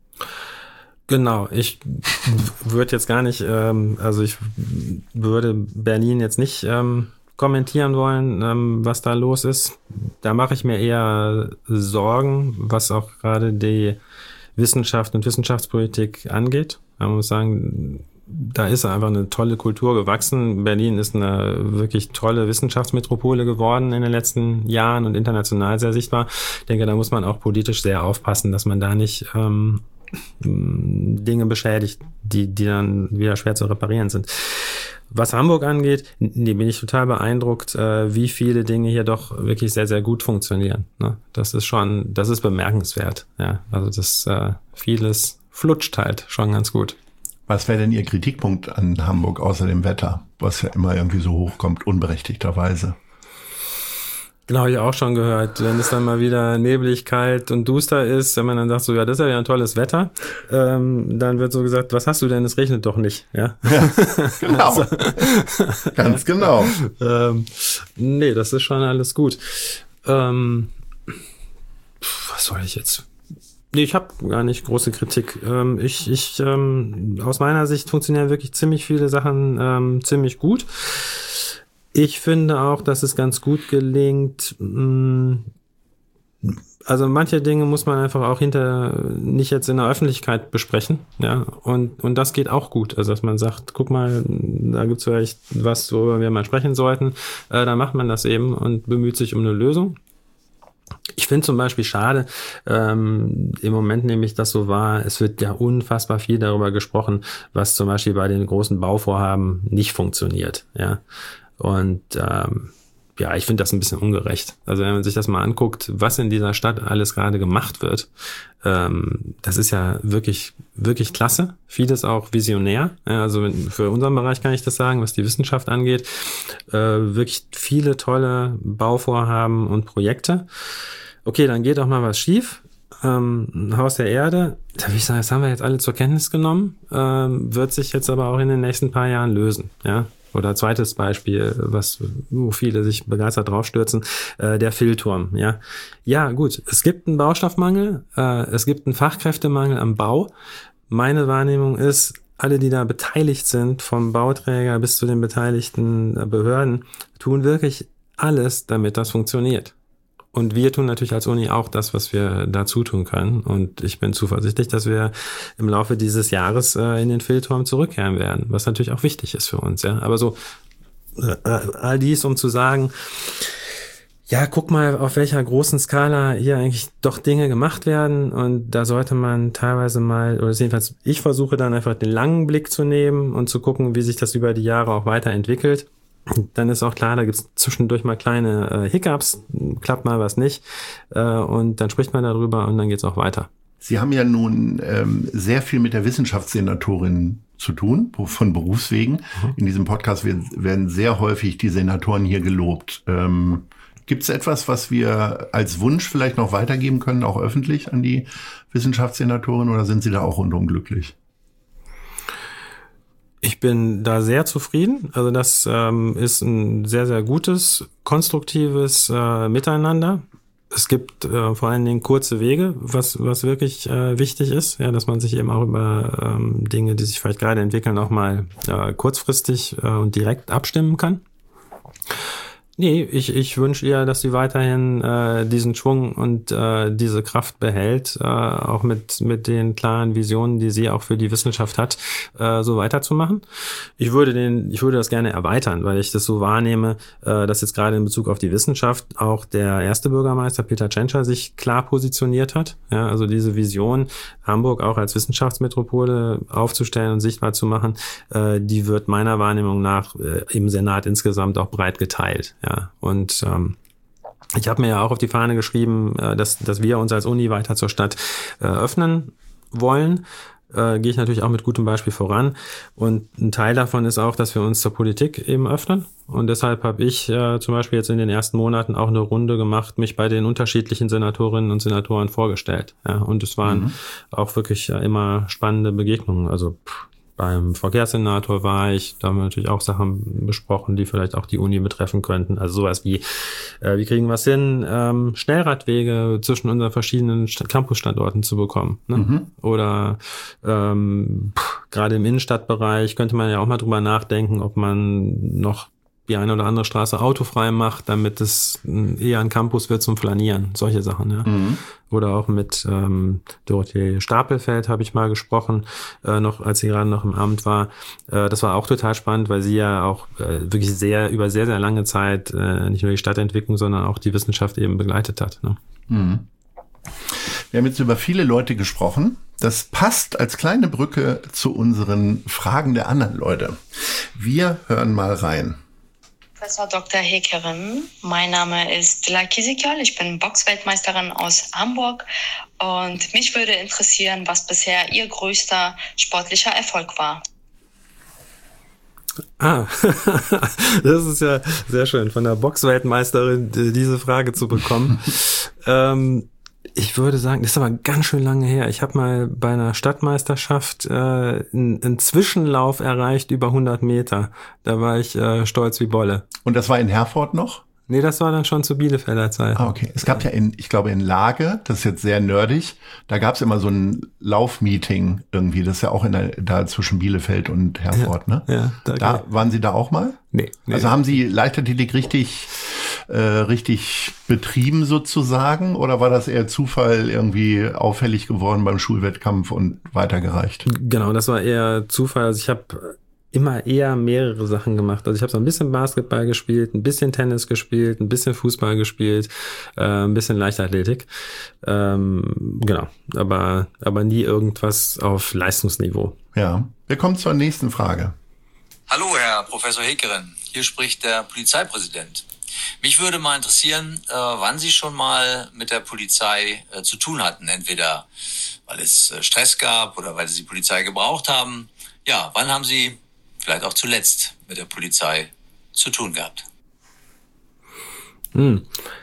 Genau, ich würde jetzt gar nicht, ähm, also ich würde Berlin jetzt nicht ähm, kommentieren wollen, ähm, was da los ist. Da mache ich mir eher Sorgen, was auch gerade die Wissenschaft und Wissenschaftspolitik angeht. Man muss sagen, da ist einfach eine tolle Kultur gewachsen. Berlin ist eine wirklich tolle Wissenschaftsmetropole geworden in den letzten Jahren und international sehr sichtbar. Ich denke, da muss man auch politisch sehr aufpassen, dass man da nicht ähm, Dinge beschädigt, die, die dann wieder schwer zu reparieren sind. Was Hamburg angeht, nee, bin ich total beeindruckt, äh, wie viele Dinge hier doch wirklich sehr, sehr gut funktionieren. Ne? Das ist schon, das ist bemerkenswert. Ja, also das äh, vieles flutscht halt schon ganz gut. Was wäre denn Ihr Kritikpunkt an Hamburg außer dem Wetter, was ja immer irgendwie so hochkommt, unberechtigterweise? Genau, habe ich auch schon gehört. Wenn es dann mal wieder neblig, kalt und duster ist, wenn man dann sagt so, ja, das ist ja wieder ein tolles Wetter, ähm, dann wird so gesagt, was hast du denn? Es regnet doch nicht. Ja, ja genau. Also, ganz genau. Ähm, nee, das ist schon alles gut. Ähm, was soll ich jetzt? Nee, ich habe gar nicht große Kritik. Ähm, ich, ich, ähm, aus meiner Sicht funktionieren wirklich ziemlich viele Sachen ähm, ziemlich gut. Ich finde auch, dass es ganz gut gelingt. Also manche Dinge muss man einfach auch hinter nicht jetzt in der Öffentlichkeit besprechen, ja. Und und das geht auch gut. Also dass man sagt, guck mal, da gibt's vielleicht was, worüber wir mal sprechen sollten. Äh, dann macht man das eben und bemüht sich um eine Lösung. Ich finde zum Beispiel schade, ähm, im Moment nehme ich das so wahr, es wird ja unfassbar viel darüber gesprochen, was zum Beispiel bei den großen Bauvorhaben nicht funktioniert. Ja, und ähm, ja, ich finde das ein bisschen ungerecht. Also wenn man sich das mal anguckt, was in dieser Stadt alles gerade gemacht wird, ähm, das ist ja wirklich, wirklich klasse. Vieles auch visionär. Ja, also für unseren Bereich kann ich das sagen, was die Wissenschaft angeht. Äh, wirklich viele tolle Bauvorhaben und Projekte. Okay, dann geht auch mal was schief. Ähm, Haus der Erde, da würde ich sagen, das haben wir jetzt alle zur Kenntnis genommen, ähm, wird sich jetzt aber auch in den nächsten paar Jahren lösen. Ja. Oder zweites Beispiel, was wo viele sich begeistert draufstürzen, äh, der Philturm. Ja, ja gut, es gibt einen Baustoffmangel, äh, es gibt einen Fachkräftemangel am Bau. Meine Wahrnehmung ist, alle, die da beteiligt sind, vom Bauträger bis zu den beteiligten Behörden, tun wirklich alles, damit das funktioniert. Und wir tun natürlich als Uni auch das, was wir dazu tun können. Und ich bin zuversichtlich, dass wir im Laufe dieses Jahres äh, in den Philturm zurückkehren werden, was natürlich auch wichtig ist für uns. Ja, aber so äh, all dies, um zu sagen, ja, guck mal, auf welcher großen Skala hier eigentlich doch Dinge gemacht werden. Und da sollte man teilweise mal, oder jedenfalls ich versuche dann einfach den langen Blick zu nehmen und zu gucken, wie sich das über die Jahre auch weiterentwickelt. Dann ist auch klar, da gibt's zwischendurch mal kleine äh, Hiccups, klappt mal was nicht, äh, und dann spricht man darüber und dann geht's auch weiter. Sie haben ja nun ähm, sehr viel mit der Wissenschaftssenatorin zu tun, von Berufswegen. Mhm. In diesem Podcast werden, werden sehr häufig die Senatoren hier gelobt. Ähm, gibt's etwas, was wir als Wunsch vielleicht noch weitergeben können, auch öffentlich an die Wissenschaftssenatorin, oder sind Sie da auch rundum glücklich? Ich bin da sehr zufrieden. Also das ähm, ist ein sehr, sehr gutes, konstruktives äh, Miteinander. Es gibt äh, vor allen Dingen kurze Wege, was was wirklich äh, wichtig ist, ja, dass man sich eben auch über ähm, Dinge, die sich vielleicht gerade entwickeln, auch mal äh, kurzfristig äh, und direkt abstimmen kann. Nee, ich, ich wünsche ihr, dass sie weiterhin äh, diesen Schwung und äh, diese Kraft behält, äh, auch mit mit den klaren Visionen, die sie auch für die Wissenschaft hat, äh, so weiterzumachen. Ich würde den, ich würde das gerne erweitern, weil ich das so wahrnehme, äh, dass jetzt gerade in Bezug auf die Wissenschaft auch der erste Bürgermeister Peter Tschentscher sich klar positioniert hat. Ja, also diese Vision, Hamburg auch als Wissenschaftsmetropole aufzustellen und sichtbar zu machen, äh, die wird meiner Wahrnehmung nach äh, im Senat insgesamt auch breit geteilt. Ja, und ähm, ich habe mir ja auch auf die Fahne geschrieben, äh, dass dass wir uns als Uni weiter zur Stadt äh, öffnen wollen. Äh, gehe ich natürlich auch mit gutem Beispiel voran. Und ein Teil davon ist auch, dass wir uns zur Politik eben öffnen. Und deshalb habe ich äh, zum Beispiel jetzt in den ersten Monaten auch eine Runde gemacht, mich bei den unterschiedlichen Senatorinnen und Senatoren vorgestellt. Ja, und es waren mhm. auch wirklich äh, immer spannende Begegnungen. Also pff, beim Verkehrssenator war ich, da haben wir natürlich auch Sachen besprochen, die vielleicht auch die Uni betreffen könnten. Also sowas wie, äh, wie kriegen wir es hin, ähm, Schnellradwege zwischen unseren verschiedenen St- Campusstandorten zu bekommen. Ne? Mhm. Oder ähm, gerade im Innenstadtbereich könnte man ja auch mal drüber nachdenken, ob man noch die eine oder andere Straße autofrei macht, damit es eher ein Campus wird zum Flanieren. Solche Sachen, ja. Mhm. Oder auch mit ähm, Dorothee Stapelfeld habe ich mal gesprochen, äh, noch als sie gerade noch im Amt war. Äh, das war auch total spannend, weil sie ja auch äh, wirklich sehr über sehr, sehr lange Zeit äh, nicht nur die Stadtentwicklung, sondern auch die Wissenschaft eben begleitet hat. Ne? Mhm. Wir haben jetzt über viele Leute gesprochen. Das passt als kleine Brücke zu unseren Fragen der anderen Leute. Wir hören mal rein. Professor Doktor Hekerin, mein Name ist Dila Kiesikal, ich bin Boxweltmeisterin aus Hamburg und mich würde interessieren, was bisher Ihr größter sportlicher Erfolg war. Ah, das ist ja sehr schön, von der Boxweltmeisterin diese Frage zu bekommen. ähm, Ich würde sagen, das ist aber ganz schön lange her. Ich habe mal bei einer Stadtmeisterschaft äh, einen, einen Zwischenlauf erreicht über hundert Meter. Da war ich äh, stolz wie Bolle. Und das war in Herford noch? Nee, das war dann schon zu Bielefelder Zeit. Ah, okay. Es gab ja in, ich glaube in Lage, das ist jetzt sehr nerdig, da gab es immer so ein Laufmeeting irgendwie, das ist ja auch in der, da zwischen Bielefeld und Herford, ja, ne? Ja. Da, da waren Sie da auch mal? Nee. nee. Also haben Sie Leichtathletik richtig, äh, richtig betrieben sozusagen, oder war das eher Zufall, irgendwie auffällig geworden beim Schulwettkampf und weitergereicht? Genau, das war eher Zufall. Also ich habe immer eher mehrere Sachen gemacht. Also ich habe so ein bisschen Basketball gespielt, ein bisschen Tennis gespielt, ein bisschen Fußball gespielt, äh, ein bisschen Leichtathletik. Ähm, genau, aber, aber nie irgendwas auf Leistungsniveau. Ja, wir kommen zur nächsten Frage. Hallo, Herr Professor Hekeren. Hier spricht der Polizeipräsident. Mich würde mal interessieren, äh, wann Sie schon mal mit der Polizei äh, zu tun hatten. Entweder weil es äh, Stress gab oder weil Sie die Polizei gebraucht haben. Ja, wann haben Sie vielleicht auch zuletzt mit der Polizei zu tun gehabt? Hm.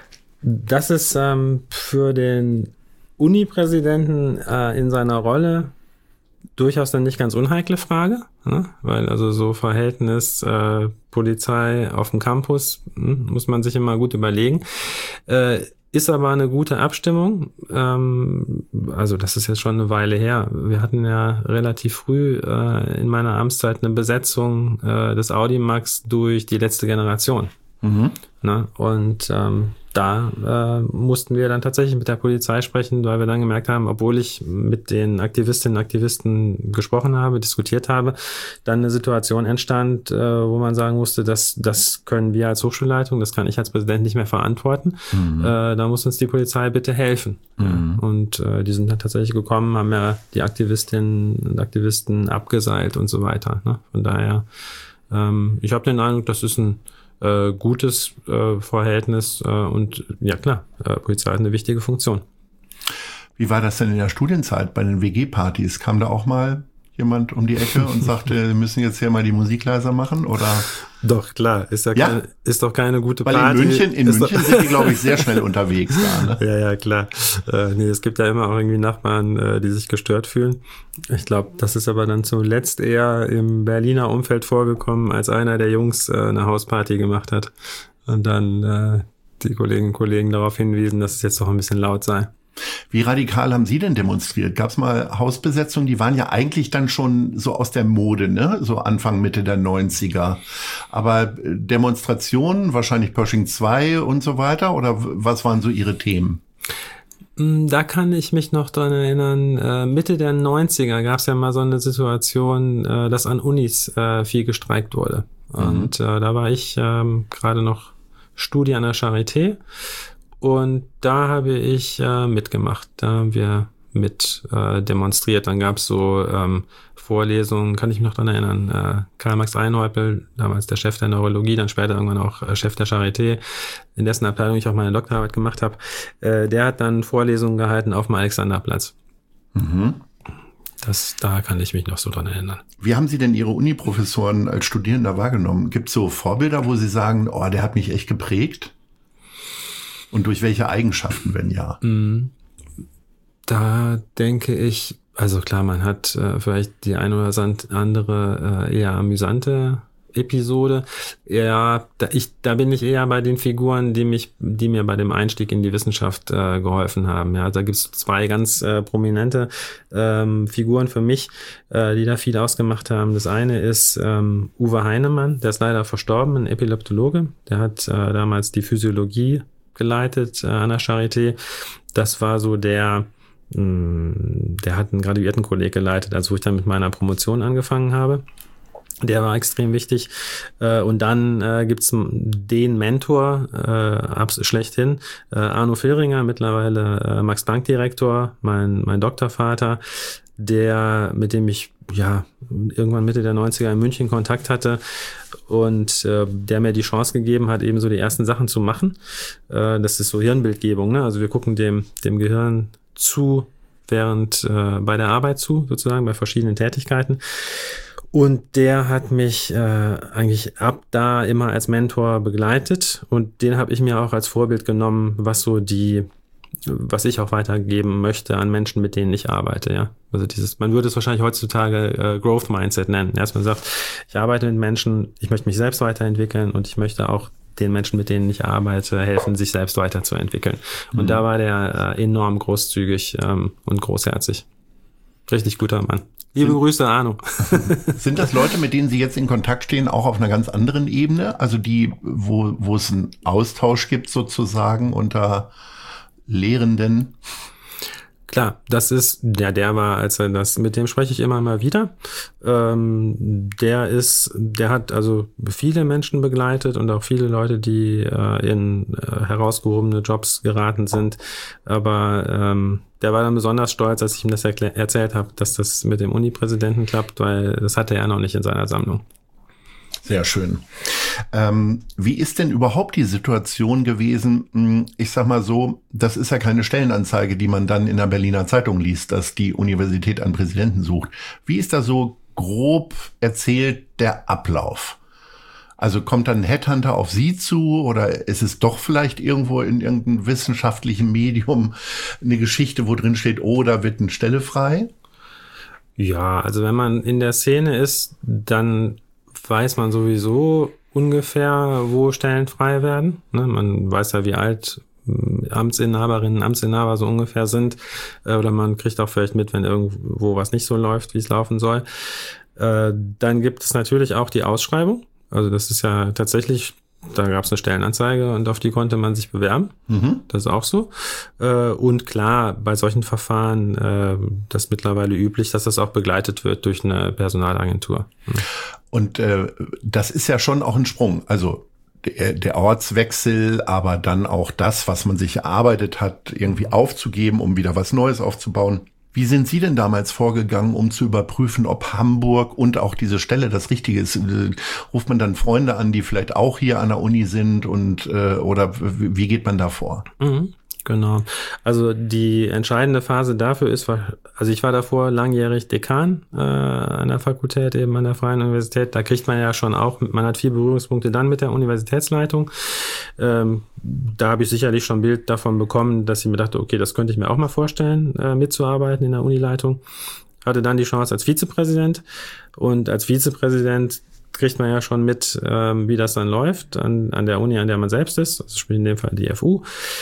Das ist ähm, für den Uni-Präsidenten äh, in seiner Rolle durchaus eine nicht ganz unheikle Frage, ne? Weil also so Verhältnis äh, Polizei auf dem Campus hm, muss man sich immer gut überlegen. Äh, ist aber eine gute Abstimmung. Ähm, also das ist jetzt schon eine Weile her. Wir hatten ja relativ früh äh, in meiner Amtszeit eine Besetzung äh, des Audimax durch die letzte Generation. Mhm. Ne? Und ähm, da äh, mussten wir dann tatsächlich mit der Polizei sprechen, weil wir dann gemerkt haben, obwohl ich mit den Aktivistinnen und Aktivisten gesprochen habe, diskutiert habe, dann eine Situation entstand, äh, wo man sagen musste, dass das können wir als Hochschulleitung, das kann ich als Präsident nicht mehr verantworten. Mhm. Äh, da muss uns die Polizei bitte helfen. Mhm. Ja. Und äh, die sind dann tatsächlich gekommen, haben ja die Aktivistinnen und Aktivisten abgeseilt und so weiter. Ne? Von daher, ähm, ich habe den Eindruck, das ist ein Äh, gutes äh, Verhältnis äh, und ja klar, äh, Polizei hat eine wichtige Funktion. Wie war das denn in der Studienzeit bei den W G-Partys? Kam da auch mal jemand um die Ecke und sagte, wir müssen jetzt hier mal die Musik leiser machen, oder? Doch, klar, ist ja, ja? Keine, ist doch keine gute Weil Party. in München, in München sind die, glaube ich, sehr schnell unterwegs da, ne? Ja, ja, klar. Äh, nee, es gibt ja immer auch irgendwie Nachbarn, äh, die sich gestört fühlen. Ich glaube, das ist aber dann zuletzt eher im Berliner Umfeld vorgekommen, als einer der Jungs äh, eine Hausparty gemacht hat und dann äh, die Kolleginnen und Kollegen darauf hinwiesen, dass es jetzt doch ein bisschen laut sei. Wie radikal haben Sie denn demonstriert? Gab es mal Hausbesetzungen? Die waren ja eigentlich dann schon so aus der Mode, ne? So Anfang, Mitte der neunziger. Aber Demonstrationen, wahrscheinlich Pershing zwei und so weiter? Oder was waren so Ihre Themen? Da kann ich mich noch dran erinnern, äh, Mitte der neunziger gab es ja mal so eine Situation, äh, dass an Unis äh, viel gestreikt wurde. Mhm. Und äh, da war ich ähm, gerade noch Studie an der Charité. Und da habe ich äh, mitgemacht, da haben wir mit äh, demonstriert. Dann gab es so ähm, Vorlesungen, kann ich mich noch dran erinnern, äh, Karl Max Einhäupl, damals der Chef der Neurologie, dann später irgendwann auch äh, Chef der Charité, in dessen Abteilung ich auch meine Doktorarbeit gemacht habe, äh, der hat dann Vorlesungen gehalten auf dem Alexanderplatz. Mhm. Das, da kann ich mich noch so dran erinnern. Wie haben Sie denn Ihre Uni-Professoren als Studierender wahrgenommen? Gibt es so Vorbilder, wo Sie sagen, oh, der hat mich echt geprägt? Und durch welche Eigenschaften, wenn ja? Da denke ich, also klar, man hat äh, vielleicht die eine oder andere äh, eher amüsante Episode. Ja, da, ich, da bin ich eher bei den Figuren, die mich, die mir bei dem Einstieg in die Wissenschaft äh, geholfen haben. Ja, da gibt es zwei ganz äh, prominente ähm, Figuren für mich, äh, die da viel ausgemacht haben. Das eine ist ähm, Uwe Heinemann, der ist leider verstorben, ein Epileptologe. Der hat äh, damals die Physiologie geleitet äh, an der Charité. Das war so der, mh, der hat einen Graduiertenkolleg geleitet, also wo ich dann mit meiner Promotion angefangen habe. Der war extrem wichtig. Äh, und dann äh, gibt's den Mentor äh, schlechthin, äh, Arno Villringer, mittlerweile äh, Max-Planck-Direktor, mein, mein Doktorvater, der, mit dem ich ja irgendwann Mitte der neunziger in München Kontakt hatte und äh, der mir die Chance gegeben hat, eben so die ersten Sachen zu machen. Äh, das ist so Hirnbildgebung, ne? Also wir gucken dem dem Gehirn zu, während äh, bei der Arbeit zu, sozusagen bei verschiedenen Tätigkeiten. Und der hat mich äh, eigentlich ab da immer als Mentor begleitet und den habe ich mir auch als Vorbild genommen, was so die was ich auch weitergeben möchte an Menschen, mit denen ich arbeite, ja. Also dieses, man würde es wahrscheinlich heutzutage äh, Growth Mindset nennen. Erst man sagt, ich arbeite mit Menschen, ich möchte mich selbst weiterentwickeln und ich möchte auch den Menschen, mit denen ich arbeite, helfen, sich selbst weiterzuentwickeln. Mhm. Und da war der äh, enorm großzügig ähm, und großherzig. Richtig guter Mann. Liebe sind, Grüße, Arno. Sind das Leute, mit denen Sie jetzt in Kontakt stehen, auch auf einer ganz anderen Ebene? Also die, wo, wo es einen Austausch gibt sozusagen unter Lehrenden? Klar, das ist, ja, der war, als er das, mit dem spreche ich immer mal wieder. Ähm, der ist, der hat also viele Menschen begleitet und auch viele Leute, die äh, in äh, herausgehobene Jobs geraten sind. Aber ähm, der war dann besonders stolz, als ich ihm das erklär- erzählt habe, dass das mit dem Uni-Präsidenten klappt, weil das hatte er noch nicht in seiner Sammlung. Sehr schön. Ähm, wie ist denn überhaupt die Situation gewesen? Ich sag mal so, das ist ja keine Stellenanzeige, die man dann in der Berliner Zeitung liest, dass die Universität einen Präsidenten sucht. Wie ist da so grob erzählt der Ablauf? Also kommt dann ein Headhunter auf Sie zu oder ist es doch vielleicht irgendwo in irgendeinem wissenschaftlichen Medium eine Geschichte, wo drin steht, oh, da wird eine Stelle frei? Ja, also wenn man in der Szene ist, dann weiß man sowieso ungefähr, wo Stellen frei werden. Ne? Man weiß ja, wie alt Amtsinhaberinnen, Amtsinhaber so ungefähr sind. Äh, oder man kriegt auch vielleicht mit, wenn irgendwo was nicht so läuft, wie es laufen soll. Äh, dann gibt es natürlich auch die Ausschreibung. Also das ist ja tatsächlich, da gab es eine Stellenanzeige und auf die konnte man sich bewerben. Mhm. Das ist auch so. Äh, und klar, bei solchen Verfahren, äh, das ist mittlerweile üblich, dass das auch begleitet wird durch eine Personalagentur. Mhm. Und äh, das ist ja schon auch ein Sprung. Also der, der Ortswechsel, aber dann auch das, was man sich erarbeitet hat, irgendwie aufzugeben, um wieder was Neues aufzubauen. Wie sind Sie denn damals vorgegangen, um zu überprüfen, ob Hamburg und auch diese Stelle das Richtige ist? Ruft man dann Freunde an, die vielleicht auch hier an der Uni sind und äh, oder wie geht man da vor? Mhm. Genau. Also die entscheidende Phase dafür ist, also ich war davor langjährig Dekan äh, an der Fakultät, eben an der Freien Universität. Da kriegt man ja schon auch, man hat vier Berührungspunkte dann mit der Universitätsleitung. Ähm, da habe ich sicherlich schon ein Bild davon bekommen, dass ich mir dachte, okay, das könnte ich mir auch mal vorstellen, äh, mitzuarbeiten in der Unileitung. Hatte dann die Chance als Vizepräsident und als Vizepräsident kriegt man ja schon mit, äh, wie das dann läuft an, an der Uni, an der man selbst ist. Das spielt in dem Fall die F U.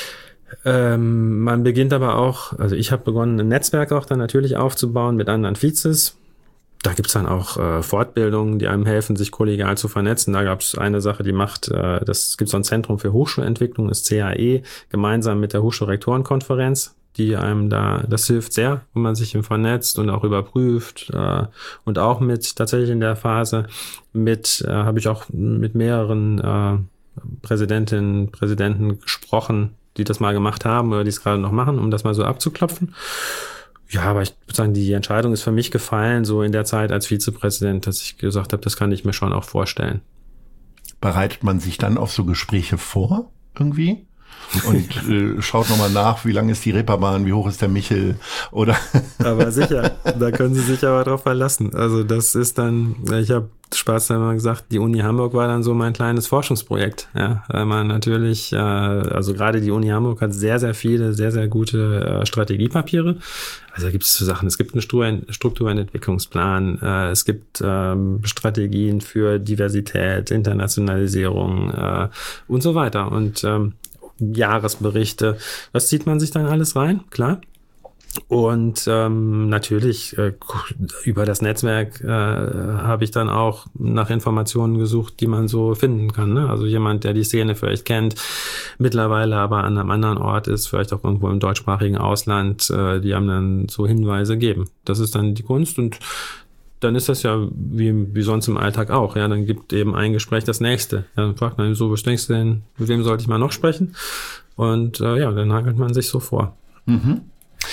Ähm, man beginnt aber auch, also ich habe begonnen, ein Netzwerk auch dann natürlich aufzubauen mit anderen Vizes. Da gibt's dann auch äh, Fortbildungen, die einem helfen, sich kollegial zu vernetzen. Da gab's eine Sache, die macht, äh, das gibt so ein Zentrum für Hochschulentwicklung, das C H E, gemeinsam mit der Hochschulrektorenkonferenz, die einem da, das hilft sehr, wenn man sich vernetzt und auch überprüft. Äh, und auch mit, tatsächlich in der Phase, mit, äh, habe ich auch mit mehreren äh, Präsidentinnen, Präsidenten gesprochen, die das mal gemacht haben oder die es gerade noch machen, um das mal so abzuklopfen. Ja, aber ich würde sagen, die Entscheidung ist für mich gefallen, so in der Zeit als Vizepräsident, dass ich gesagt habe, das kann ich mir schon auch vorstellen. Bereitet man sich dann auf so Gespräche vor, irgendwie? Und äh, schaut nochmal nach, wie lang ist die Reeperbahn, wie hoch ist der Michel, oder? Aber sicher, da können Sie sich aber drauf verlassen. Also das ist dann, ich habe Spaß immer gesagt, die Uni Hamburg war dann so mein kleines Forschungsprojekt. Ja, weil man natürlich, äh, also gerade die Uni Hamburg hat sehr, sehr viele, sehr, sehr gute äh, Strategiepapiere. Also da gibt es so Sachen, es gibt einen Strukturentwicklungsplan, äh, es gibt ähm, Strategien für Diversität, Internationalisierung äh, und so weiter. Und ähm, Jahresberichte, das zieht man sich dann alles rein, klar. Und ähm, natürlich äh, über das Netzwerk äh, habe ich dann auch nach Informationen gesucht, die man so finden kann. Ne? Also jemand, der die Szene vielleicht kennt, mittlerweile aber an einem anderen Ort ist, vielleicht auch irgendwo im deutschsprachigen Ausland, äh, die haben dann so Hinweise geben. Das ist dann die Kunst und dann ist das ja wie, wie sonst im Alltag auch. Ja, dann gibt eben ein Gespräch das nächste. Ja, dann fragt man so, was denkst du denn, mit wem sollte ich mal noch sprechen? Und äh, ja, dann hangelt man sich so vor. Mhm.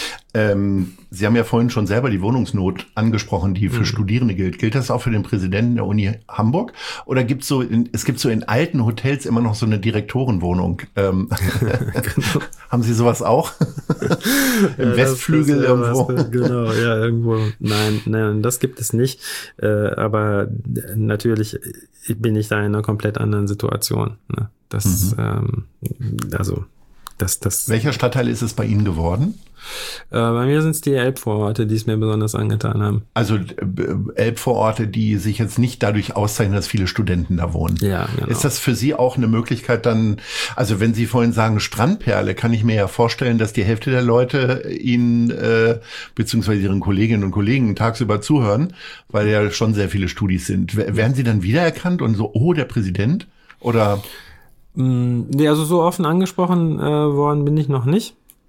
Ähm, Sie haben ja vorhin schon selber die Wohnungsnot angesprochen, die für mhm. Studierende gilt. Gilt das auch für den Präsidenten der Uni Hamburg? Oder gibt's so in, es gibt so in alten Hotels immer noch so eine Direktorenwohnung? Ähm, genau. Haben Sie sowas auch? Im ja, Westflügel das, das irgendwo? Was, genau, ja, irgendwo. Nein, nein, das gibt es nicht. Äh, aber natürlich bin ich da in einer komplett anderen Situation. Ne? Das, mhm. ähm, also, das, das. Welcher Stadtteil ist es bei Ihnen geworden? Äh, bei mir sind es die Elbvororte, die es mir besonders angetan haben. Also äh, Elbvororte, die sich jetzt nicht dadurch auszeichnen, dass viele Studenten da wohnen. Ja, genau. Ist das für Sie auch eine Möglichkeit dann, also wenn Sie vorhin sagen Strandperle, kann ich mir ja vorstellen, dass die Hälfte der Leute Ihnen äh, beziehungsweise Ihren Kolleginnen und Kollegen tagsüber zuhören, weil ja schon sehr viele Studis sind. W- werden Sie dann wiedererkannt und so, oh, der Präsident? Oder? Nee, also so offen angesprochen äh, worden bin ich noch nicht.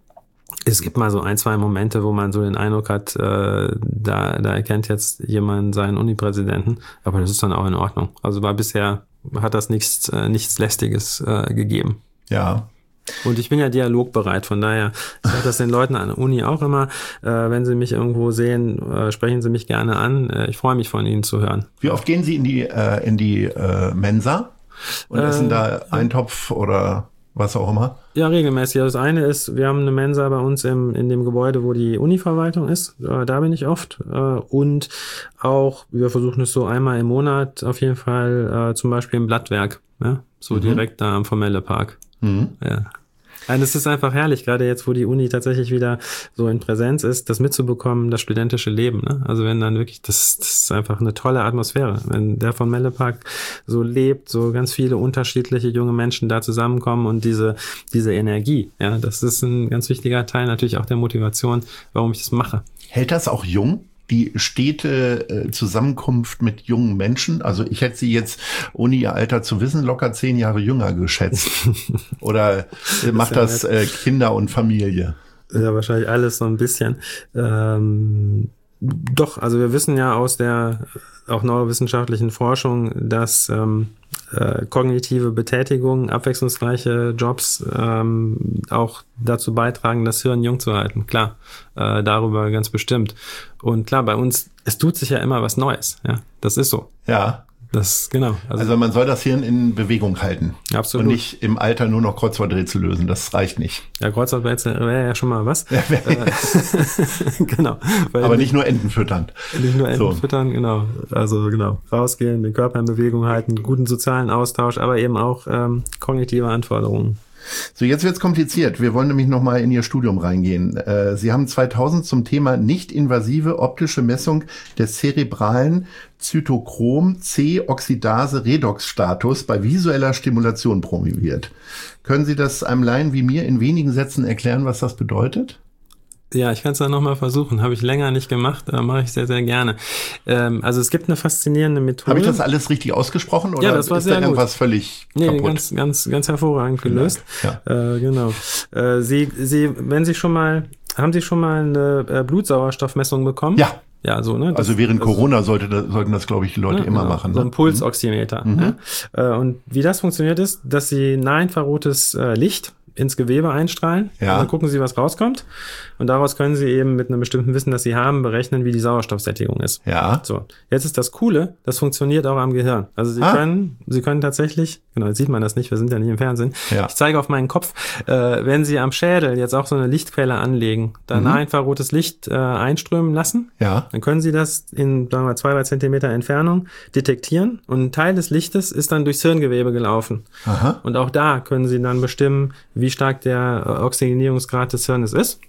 Es gibt mal so ein, zwei Momente, wo man so den Eindruck hat, äh, da, da erkennt jetzt jemand seinen Uni-Präsidenten, aber das ist dann auch in Ordnung. Also war bisher, hat das nichts, äh, nichts Lästiges äh, gegeben. Ja. Und ich bin ja dialogbereit, von daher, ich sage das den Leuten an der Uni auch immer, äh, wenn sie mich irgendwo sehen, äh, sprechen sie mich gerne an. Äh, ich freue mich, von ihnen zu hören. Wie oft gehen Sie in die, äh, in die äh, Mensa und essen äh, da Eintopf oder was auch immer? Ja, regelmäßig. Das eine ist, wir haben eine Mensa bei uns im, in dem Gebäude, wo die Uni-Verwaltung ist. Äh, da bin ich oft. Äh, und auch, wir versuchen es so einmal im Monat auf jeden Fall, äh, zum Beispiel im Blattwerk. Ja? So mhm. direkt da am Formelle Park. Mhm. Ja. Und es ist einfach herrlich, gerade jetzt, wo die Uni tatsächlich wieder so in Präsenz ist, das mitzubekommen, das studentische Leben. Ne? Also wenn dann wirklich, das, das ist einfach eine tolle Atmosphäre. Wenn der von Mellepark so lebt, so ganz viele unterschiedliche junge Menschen da zusammenkommen und diese diese Energie, ja, das ist ein ganz wichtiger Teil natürlich auch der Motivation, warum ich das mache. Hält das auch jung? Die stete äh, Zusammenkunft mit jungen Menschen? Also ich hätte sie jetzt, ohne ihr Alter zu wissen, locker zehn Jahre jünger geschätzt. Oder äh, macht das äh, Kinder und Familie? Ja, wahrscheinlich alles so ein bisschen. Ähm, doch, also wir wissen ja aus der auch neurowissenschaftlichen Forschung, dass ähm, äh, kognitive Betätigung, abwechslungsreiche Jobs ähm, auch dazu beitragen, das Hirn jung zu halten. Klar, äh, darüber ganz bestimmt. Und klar, bei uns, es tut sich ja immer was Neues. Ja, das ist so. Ja. Das, genau. Also, also man soll das Hirn in Bewegung halten. Absolut. Und nicht im Alter nur noch Kreuzworträtsel lösen. Das reicht nicht. Ja, Kreuzworträtsel wäre ja schon mal was. Ja, genau. Weil aber nicht nur Enten füttern. Nicht nur Enten so. füttern, genau. Also genau. Rausgehen, den Körper in Bewegung halten, guten sozialen Austausch, aber eben auch ähm, kognitive Anforderungen. So, jetzt wird's kompliziert. Wir wollen nämlich nochmal in Ihr Studium reingehen. Äh, Sie haben zweitausend zum Thema nicht-invasive optische Messung des zerebralen Zytochrom-C-Oxidase-Redox-Status bei visueller Stimulation promoviert. Können Sie das einem Laien wie mir in wenigen Sätzen erklären, was das bedeutet? Ja, ich kann es dann nochmal versuchen. Habe ich länger nicht gemacht, aber mache ich sehr, sehr gerne. Ähm, also es gibt eine faszinierende Methode. Habe ich das alles richtig ausgesprochen oder ja, das war ist sehr da irgendwas gut. völlig nee, kaputt? ganz, ganz, ganz hervorragend gelöst. Ja. Äh, genau. Äh, Sie, Sie, wenn Sie schon mal, haben Sie schon mal eine äh, Blutsauerstoffmessung bekommen? Ja. Ja, so, ne? Das, also während also, Corona sollte das, sollten das, glaube ich, die Leute ja, immer genau, machen. So ein ne? Pulsoximeter. Mhm. Ja? Und wie das funktioniert ist, dass Sie nahinfrarotes äh, Licht ins Gewebe einstrahlen. Ja. Und dann gucken Sie, was rauskommt. Und daraus können Sie eben mit einem bestimmten Wissen, das Sie haben, berechnen, wie die Sauerstoffsättigung ist. Ja. So. Jetzt ist das Coole, das funktioniert auch am Gehirn. Also Sie ah. können, Sie können tatsächlich, genau, jetzt sieht man das nicht, wir sind ja nicht im Fernsehen. Ja. Ich zeige auf meinen Kopf, äh, wenn Sie am Schädel jetzt auch so eine Lichtquelle anlegen, da mhm. nahinfrarotes Licht äh, einströmen lassen, ja. dann können Sie das in, sagen wir mal, zwei, drei Zentimeter Entfernung detektieren und ein Teil des Lichtes ist dann durchs Hirngewebe gelaufen. Aha. Und auch da können Sie dann bestimmen, wie stark der äh, Oxygenierungsgrad des Hirnes ist.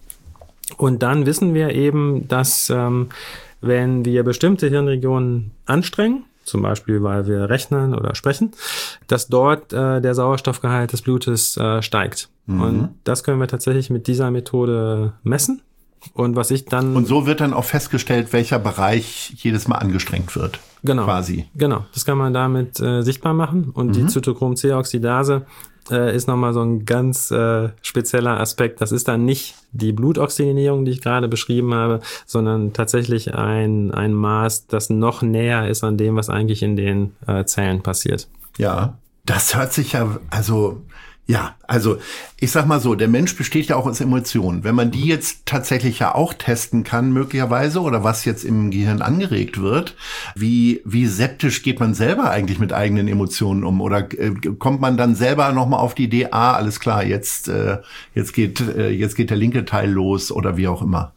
Und dann wissen wir eben, dass ähm, wenn wir bestimmte Hirnregionen anstrengen, zum Beispiel weil wir rechnen oder sprechen, dass dort äh, der Sauerstoffgehalt des Blutes äh, steigt. Mhm. Und das können wir tatsächlich mit dieser Methode messen. Und was ich dann und so wird dann auch festgestellt, welcher Bereich jedes Mal angestrengt wird. Genau. Quasi. Genau. Das kann man damit äh, sichtbar machen. Und mhm. die Zytochrom-C-Oxidase äh, ist nochmal so ein ganz äh, spezieller Aspekt. Das ist dann nicht die Blutoxygenierung, die ich gerade beschrieben habe, sondern tatsächlich ein, ein Maß, das noch näher ist an dem, was eigentlich in den äh, Zellen passiert. Ja, das hört sich ja, also ja, also ich sag mal so, der Mensch besteht ja auch aus Emotionen. Wenn man die jetzt tatsächlich ja auch testen kann, möglicherweise, oder was jetzt im Gehirn angeregt wird, wie wie septisch geht man selber eigentlich mit eigenen Emotionen um? Oder äh, kommt man dann selber nochmal auf die Idee, ah, alles klar, jetzt äh, jetzt geht äh, jetzt geht der linke Teil los oder wie auch immer?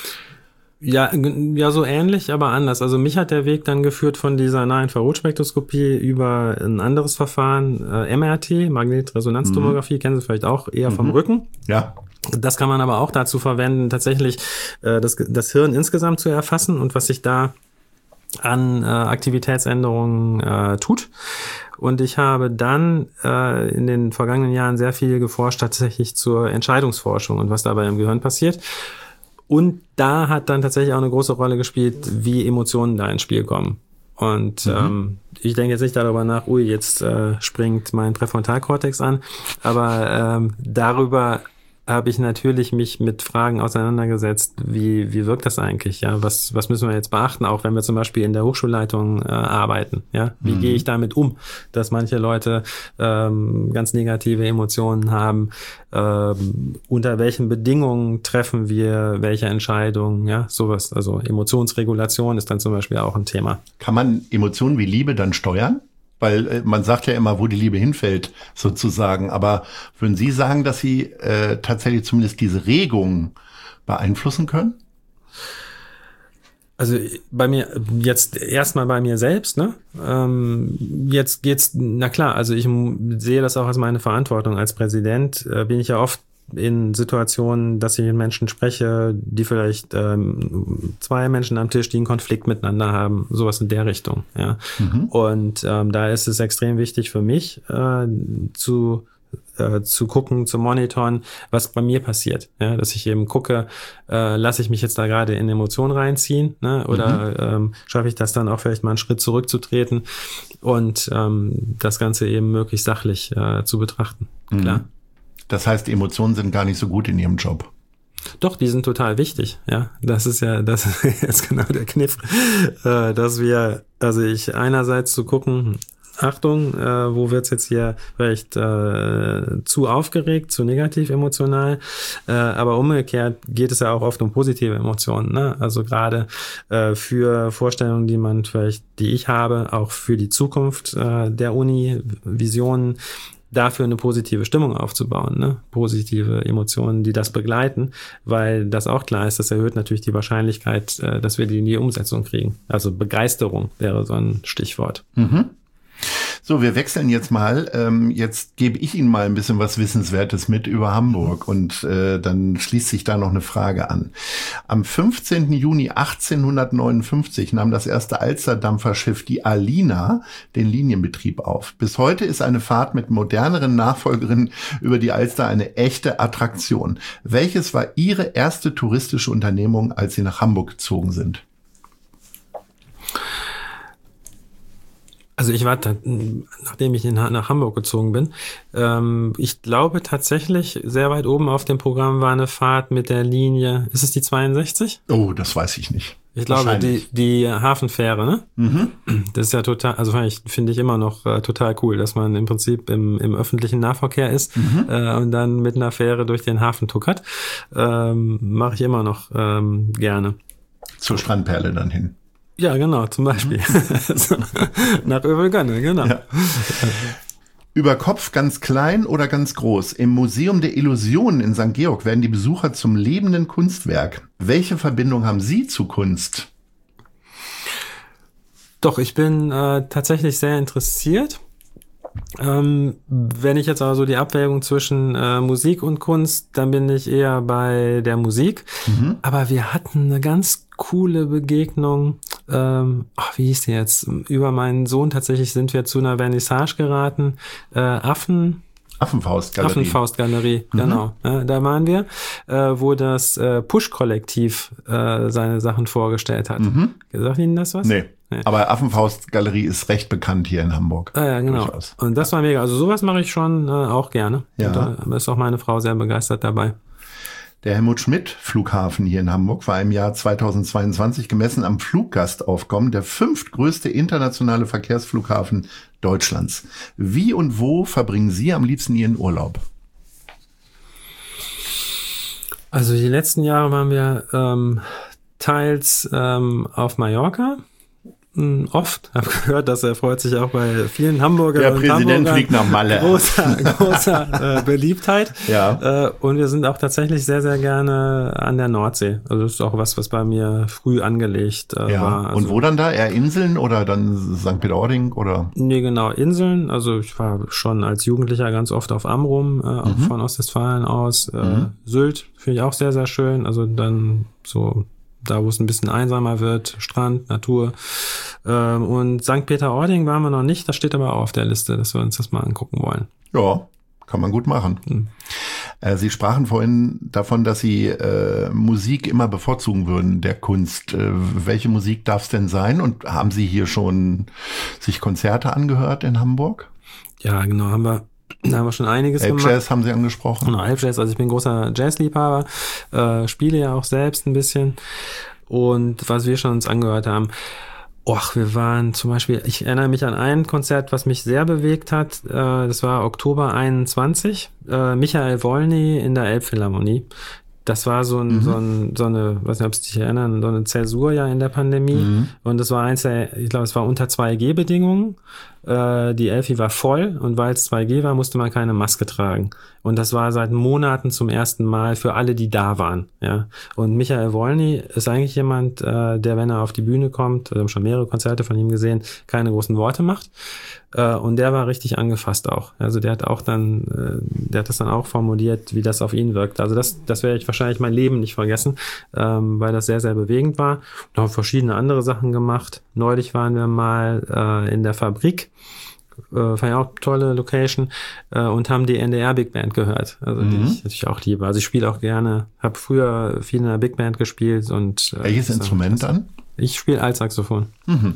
Ja, ja, so ähnlich, aber anders. Also mich hat der Weg dann geführt von dieser Nahinfrarotspektroskopie über ein anderes Verfahren, äh, M R T, Magnetresonanztomographie, mhm. kennen Sie vielleicht auch, eher vom mhm. Rücken. Ja. Das kann man aber auch dazu verwenden, tatsächlich äh, das, das Hirn insgesamt zu erfassen und was sich da an äh, Aktivitätsänderungen äh, tut. Und ich habe dann äh, in den vergangenen Jahren sehr viel geforscht, tatsächlich zur Entscheidungsforschung und was dabei im Gehirn passiert. Und da hat dann tatsächlich auch eine große Rolle gespielt, wie Emotionen da ins Spiel kommen. Und mhm. ähm, ich denke jetzt nicht darüber nach, ui, jetzt äh, springt mein Präfrontalkortex an, aber ähm, darüber habe ich natürlich mich mit Fragen auseinandergesetzt, wie wie wirkt das eigentlich, ja, was was müssen wir jetzt beachten, auch wenn wir zum Beispiel in der Hochschulleitung äh, arbeiten, ja, wie mhm. gehe ich damit um, dass manche Leute ähm, ganz negative Emotionen haben, ähm, unter welchen Bedingungen treffen wir welche Entscheidungen, ja, sowas, also Emotionsregulation ist dann zum Beispiel auch ein Thema. Kann man Emotionen wie Liebe dann steuern? Weil äh, man sagt ja immer, wo die Liebe hinfällt, sozusagen. Aber würden Sie sagen, dass Sie äh, tatsächlich zumindest diese Regungen beeinflussen können? Also bei mir, jetzt erstmal bei mir selbst, ne? Ähm, jetzt geht's, na klar, also ich sehe das auch als meine Verantwortung als Präsident, äh, bin ich ja oft in Situationen, dass ich mit Menschen spreche, die vielleicht ähm, zwei Menschen am Tisch, die einen Konflikt miteinander haben, sowas in der Richtung, ja. Mhm. Und ähm, da ist es extrem wichtig für mich, äh, zu äh, zu gucken, zu monitoren, was bei mir passiert, ja, dass ich eben gucke, äh, lasse ich mich jetzt da gerade in Emotionen reinziehen, ne, oder mhm. ähm, schaffe ich das dann auch vielleicht mal einen Schritt zurückzutreten und ähm, das Ganze eben möglichst sachlich äh, zu betrachten, mhm. klar. Das heißt, Emotionen sind gar nicht so gut in Ihrem Job. Doch, die sind total wichtig, ja. Das ist ja, das ist jetzt genau der Kniff, äh, dass wir, also ich einerseits zu gucken, Achtung, äh, wo wird's jetzt hier vielleicht äh, zu aufgeregt, zu negativ emotional, äh, aber umgekehrt geht es ja auch oft um positive Emotionen, ne? Also gerade äh, für Vorstellungen, die man vielleicht, die ich habe, auch für die Zukunft äh, der Uni, Visionen, dafür eine positive Stimmung aufzubauen, ne? Positive Emotionen, die das begleiten, weil das auch klar ist, das erhöht natürlich die Wahrscheinlichkeit, äh, dass wir die in die Umsetzung kriegen. Also Begeisterung wäre so ein Stichwort. Mhm. So, wir wechseln jetzt mal. Ähm, jetzt gebe ich Ihnen mal ein bisschen was Wissenswertes mit über Hamburg und äh, dann schließt sich da noch eine Frage an. Am fünfzehnten Juni achtzehnhundertneunundfünfzig nahm das erste Alsterdampferschiff, die Alina, den Linienbetrieb auf. Bis heute ist eine Fahrt mit moderneren Nachfolgerinnen über die Alster eine echte Attraktion. Welches war Ihre erste touristische Unternehmung, als Sie nach Hamburg gezogen sind? Also ich war, nachdem ich in, nach Hamburg gezogen bin, ähm, ich glaube tatsächlich, sehr weit oben auf dem Programm war eine Fahrt mit der Linie, ist es die zweiundsechzig? Oh, das weiß ich nicht. Ich glaube, die, die Hafenfähre, ne? Mhm. Das ist ja total, also finde ich immer noch äh, total cool, dass man im Prinzip im, im öffentlichen Nahverkehr ist mhm. äh, und dann mit einer Fähre durch den Hafen tuckert. Ähm, Mache ich immer noch ähm, gerne. Zur Strandperle dann hin. Ja, genau, zum Beispiel. so, nach Övelgönne, genau. Ja. Über Kopf ganz klein oder ganz groß. Im Museum der Illusionen in Sankt Georg werden die Besucher zum lebenden Kunstwerk. Welche Verbindung haben Sie zu Kunst? Doch, ich bin äh, tatsächlich sehr interessiert. Ähm, wenn ich jetzt aber so die Abwägung zwischen äh, Musik und Kunst, dann bin ich eher bei der Musik. Mhm. Aber wir hatten eine ganz coole Begegnung. Ähm, ach, wie hieß die jetzt? Über meinen Sohn tatsächlich sind wir zu einer Vernissage geraten. Äh, Affen. Affenfaustgalerie. Affenfaustgalerie, mhm. genau. Ja, da waren wir, äh, wo das äh, Push-Kollektiv äh, seine Sachen vorgestellt hat. Mhm. Sagt Ihnen das was? Nee. nee. Aber Affenfaustgalerie ist recht bekannt hier in Hamburg. Ah, ja, genau. Durchaus. Und das war mega. Also sowas mache ich schon äh, auch gerne. Ja. Und da ist auch meine Frau sehr begeistert dabei. Der Helmut-Schmidt-Flughafen hier in Hamburg war im Jahr zweitausendzweiundzwanzig gemessen am Fluggastaufkommen der fünftgrößte internationale Verkehrsflughafen Deutschlands. Wie und wo verbringen Sie am liebsten Ihren Urlaub? Also die letzten Jahre waren wir ähm, teils ähm, auf Mallorca. Oft. Habe gehört, dass er freut sich auch bei vielen Hamburger. Der Präsident fliegt nach Malle. Großer, großer äh, Beliebtheit. Ja. Äh, und wir sind auch tatsächlich sehr, sehr gerne an der Nordsee. Also das ist auch was, was bei mir früh angelegt äh, ja. war. Also, und wo dann da? Eher Inseln oder dann Sankt Peter-Ording oder? Nee, genau, Inseln. Also ich war schon als Jugendlicher ganz oft auf Amrum, äh, auch mhm. von Ostwestfalen aus. Äh, mhm. Sylt finde ich auch sehr, sehr schön. Also dann so da, wo es ein bisschen einsamer wird, Strand, Natur. Ähm, und Sankt Peter-Ording waren wir noch nicht, das steht aber auch auf der Liste, dass wir uns das mal angucken wollen. Ja, kann man gut machen. Hm. Äh, Sie sprachen vorhin davon, dass Sie äh, Musik immer bevorzugen würden, der Kunst. Äh, welche Musik darf es denn sein? Und haben Sie hier schon sich Konzerte angehört in Hamburg? Ja, genau, haben wir Da haben wir schon einiges Elb gemacht. Jazz haben Sie angesprochen. Genau, Elb Jazz. Also ich bin großer Jazzliebhaber, äh, spiele ja auch selbst ein bisschen. Und was wir schon uns angehört haben, och, wir waren zum Beispiel, ich erinnere mich an ein Konzert, was mich sehr bewegt hat. Äh, das war Oktober einundzwanzig. Äh, Michael Wolny in der Elbphilharmonie. Das war so, ein, mhm. so, ein, so eine, weiß nicht, ob Sie sich erinnern, so eine Zäsur ja in der Pandemie. Mhm. Und das war eins der, ich glaube, es war unter zwei G Bedingungen. Äh, die Elfi war voll und weil es zwei G war, musste man keine Maske tragen. Und das war seit Monaten zum ersten Mal für alle, die da waren. Ja. Und Michael Wolny ist eigentlich jemand, äh, der, wenn er auf die Bühne kommt, wir haben schon mehrere Konzerte von ihm gesehen, keine großen Worte macht. Äh, und der war richtig angefasst auch. Also der hat auch dann, äh, der hat das dann auch formuliert, wie das auf ihn wirkt. Also das, das werde ich wahrscheinlich mein Leben nicht vergessen, ähm, weil das sehr, sehr bewegend war. Und haben verschiedene andere Sachen gemacht. Neulich waren wir mal äh, in der Fabrik. Äh, fand ich auch tolle Location äh, und haben die N D R Big Band gehört, also mhm. die ich natürlich auch liebe. Also ich spiele auch gerne, habe früher viel in der Big Band gespielt und äh, welches Instrument dann? Ich spiele Altsaxophon. Mhm.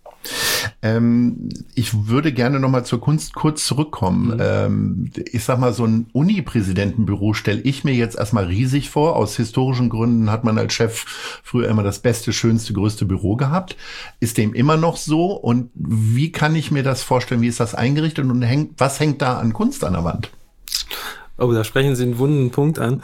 Ähm, ich würde gerne noch mal zur Kunst kurz zurückkommen. Mhm. Ähm, ich sag mal, so ein Uni-Präsidentenbüro stelle ich mir jetzt erstmal riesig vor. Aus historischen Gründen hat man als Chef früher immer das beste, schönste, größte Büro gehabt. Ist dem immer noch so? Und wie kann ich mir das vorstellen? Wie ist das eingerichtet? Und hängt, was hängt da an Kunst an der Wand? Oh, da sprechen Sie einen wunden Punkt an.